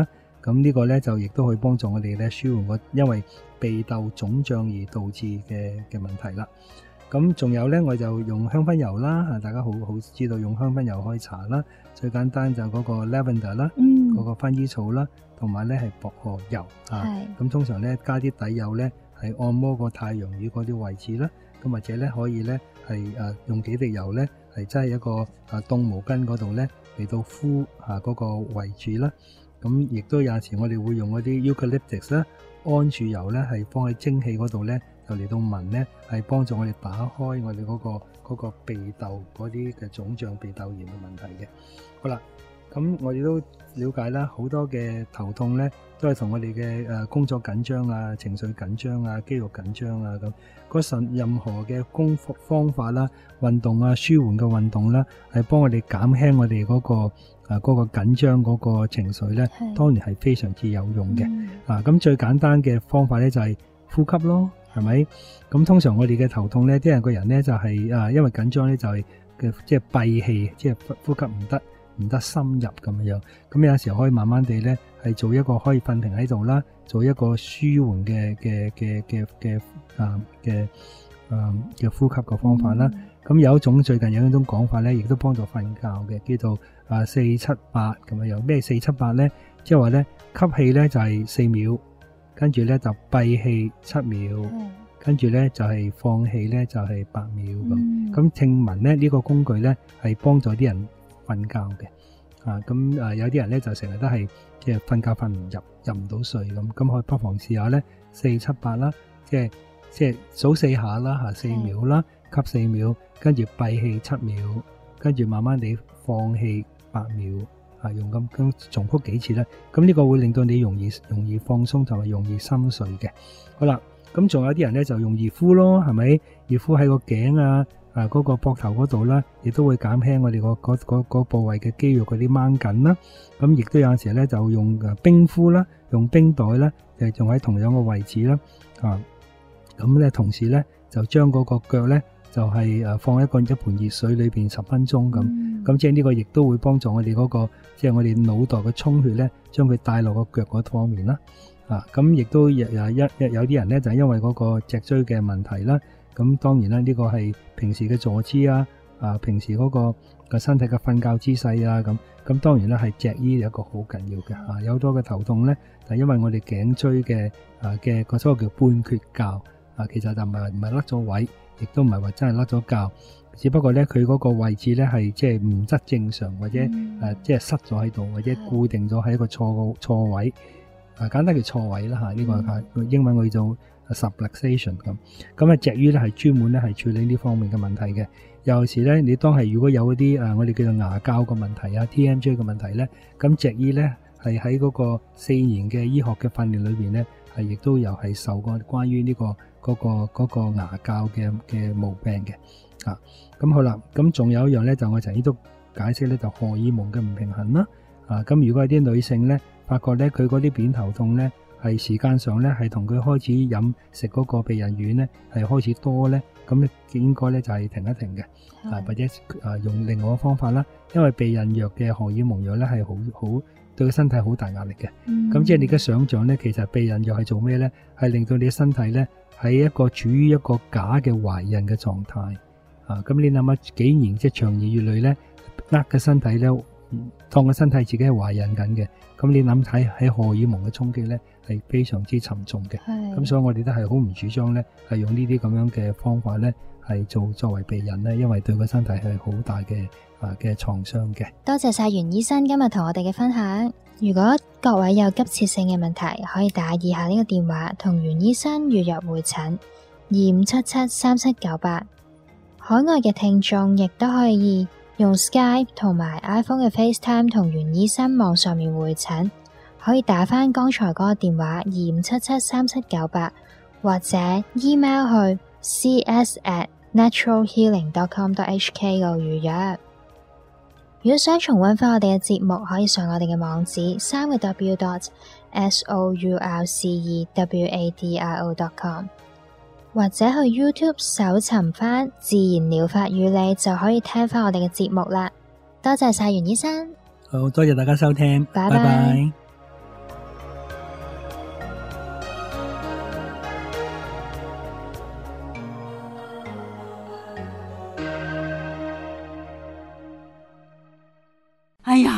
咁呢個咧就亦都可以幫助我哋咧舒緩個因為鼻竇腫脹而導致嘅嘅問題啦。咁仲有咧，我就用香薰油啦，啊大家好好知道用香薰油可以搽啦。最簡單就嗰個 lavender 啦， 嗯， 嗰個薰衣草啦，同埋咧係薄荷油啊。咁通常咧加啲底油咧係按摩個太陽穴嗰啲位置啦。咁或者咧可以咧係誒用幾滴油咧係擠喺一個啊凍毛巾嗰度咧嚟到敷啊嗰個位置啦。咁亦都有陣時我哋會用嗰啲 eucalyptus 啦，桉樹油咧係放喺蒸氣嗰度咧，就嚟到聞咧係幫助我哋打開我哋嗰個嗰個鼻竇嗰啲嘅腫脹鼻竇炎嘅問題嘅。好啦，咁我哋都了解啦，好多嘅頭痛咧都係同我哋嘅誒工作緊張啊、情緒緊張啊、肌肉緊張啊咁嗰陣任何嘅功夫方法啦、運動啊、舒緩嘅運動啦，係幫我哋減輕我哋嗰個啊嗰個緊張嗰個情緒咧，當然係非常之有用嘅。 嗯啊，咁最簡單嘅方法咧就係呼吸咯，係咪？咁通常我哋嘅頭痛咧，啲人個人咧就係啊，因為緊張咧就係嘅即係閉氣，即係呼吸唔得。唔得深入咁樣，咁有時候可以慢慢地咧，係做一個可以瞓平喺度啦，做一個舒緩嘅嘅嘅嘅嘅啊嘅啊嘅呼吸嘅方法啦。咁、嗯、有一種最近有一種講法咧，亦都幫助瞓覺嘅，叫做啊四七八咁樣。咩四七八咧？即係話咧吸氣咧就係四秒，跟住咧就閉氣七秒，嗯、跟住咧就係放氣咧就係八秒咁。咁、嗯、聽聞咧呢、這個工具咧係幫助啲人瞓覺嘅，啊咁啊有啲人咧就成日都係即係瞓覺瞓唔入，入唔到睡咁，咁可以不妨試下咧四七八啦，即係即係數四下啦吓，四秒啦，吸四秒，跟住閉氣七秒，跟住慢慢地放氣八秒，啊用咁咁重複幾次咧，咁呢個會令到你容易容易放鬆同埋容易深睡嘅。好啦，咁仲有啲人咧就用熱敷咯，係咪？熱敷喺個頸啊。啊！嗰、那個膊頭嗰度啦，亦都會減輕我哋個嗰嗰部位嘅肌肉嗰啲掹緊啦。咁亦都有陣時咧，就用誒冰敷啦，用冰袋啦，誒仲喺同樣嘅位置啦。啊，咁咧同時咧就將嗰個腳咧就係、是、誒放一個一盆熱水裏邊十分鐘咁。咁、嗯、即係呢個亦都會幫助我哋嗰、那個即係我哋腦袋嘅充血咧，將佢帶落個腳嗰方面啦。啊，咁亦都有一有啲人咧就係因為嗰個脊椎嘅問題啦。咁當然啦，呢、這個係平時嘅坐姿啊，啊平時嗰個個身體嘅瞓覺姿勢啊，咁咁當然啦係脊醫有一個好緊要嘅啊，有好多嘅頭痛咧，就因為我哋頸椎嘅啊嘅個所謂叫半缺臼啊，其實就唔係唔係甩咗位，亦都唔係話真係甩咗臼，只不過咧佢嗰個位置咧係即係唔質正常，或者誒即係塞咗喺度，或者固定咗喺一個錯錯位啊，簡單叫錯位啦嚇，呢、這個係英文我叫做 subluxation 咁，咁啊脊醫咧係專門咧係處理呢方面嘅問題嘅。有時咧，你當係如果有嗰啲誒我哋叫做牙膠嘅問題啊 T M J 嘅問題咧，咁脊醫咧係喺嗰個四年嘅醫學嘅訓練裏邊咧，係亦都有係受過關於呢、這個嗰、那個嗰、那個牙膠嘅嘅毛病嘅啊。咁好啦，咁仲有一樣咧，就我曾經都解釋咧，就荷爾蒙嘅唔平衡啦啊。咁如果係啲女性咧，發覺咧佢嗰啲扁頭痛咧，係時間上咧，係同佢開始飲食嗰個避孕丸咧，係開始多咧，咁咧應該咧就係停一停嘅，啊或者啊用另外一個方法啦，因為避孕藥嘅荷爾蒙藥咧係好好對個身體好大壓力嘅，咁、嗯、即係你嘅想象咧，其實避孕藥係做咩咧？係令到你身體咧喺一個處於一個假嘅懷孕嘅狀態，啊咁你諗下幾年即係長年月累咧，呃嘅身體咧當個身體自己係懷孕緊嘅，咁你諗睇喺荷爾蒙嘅衝擊咧，係非常之沉重嘅，咁所以我哋都係好唔主張咧，係用呢啲咁樣嘅方法咧，係做作為避孕咧，因為對個身體係好大嘅啊嘅創傷嘅。多謝晒袁醫生今日同我哋嘅分享。如果各位有急切性嘅問題，可以打以下呢個電話同袁醫生預約會診，二五七七三七九八。海外嘅聽眾亦都可以用 Skype 同埋 iPhone 嘅 FaceTime 同袁醫生網上面會診。可以打返剛才嗰個電話二五七七三七九八，或者 email 去 c s at natural healing dot com dot h k 度預約。如果想重溫返我哋嘅節目，可以上我哋嘅網址三個 w dot s o u r c e w a d r o dot com， 或者去 YouTube 搜尋返自然療法與你，就可以聽返我哋嘅節目啦。多謝晒袁醫生，好多謝大家收聽，拜拜。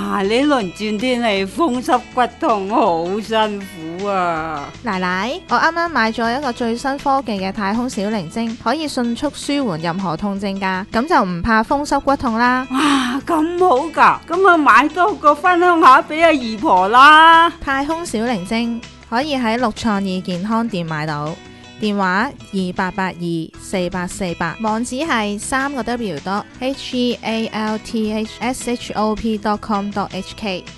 哇！呢輪轉天氣風濕骨痛好辛苦啊！ 奶奶，我啱啱買咗一個最新科技嘅太空小靈精，可以迅速舒緩任何痛症噶，咁就唔怕風濕骨痛啦。 哇，咁好噶，咁啊買多個分享下俾阿姨婆啦。 太空小靈精可以喺六創意健康店買到，電話二八八二四八四八，網址係三個 W dot H E A L T H S H O P dot com dot H K。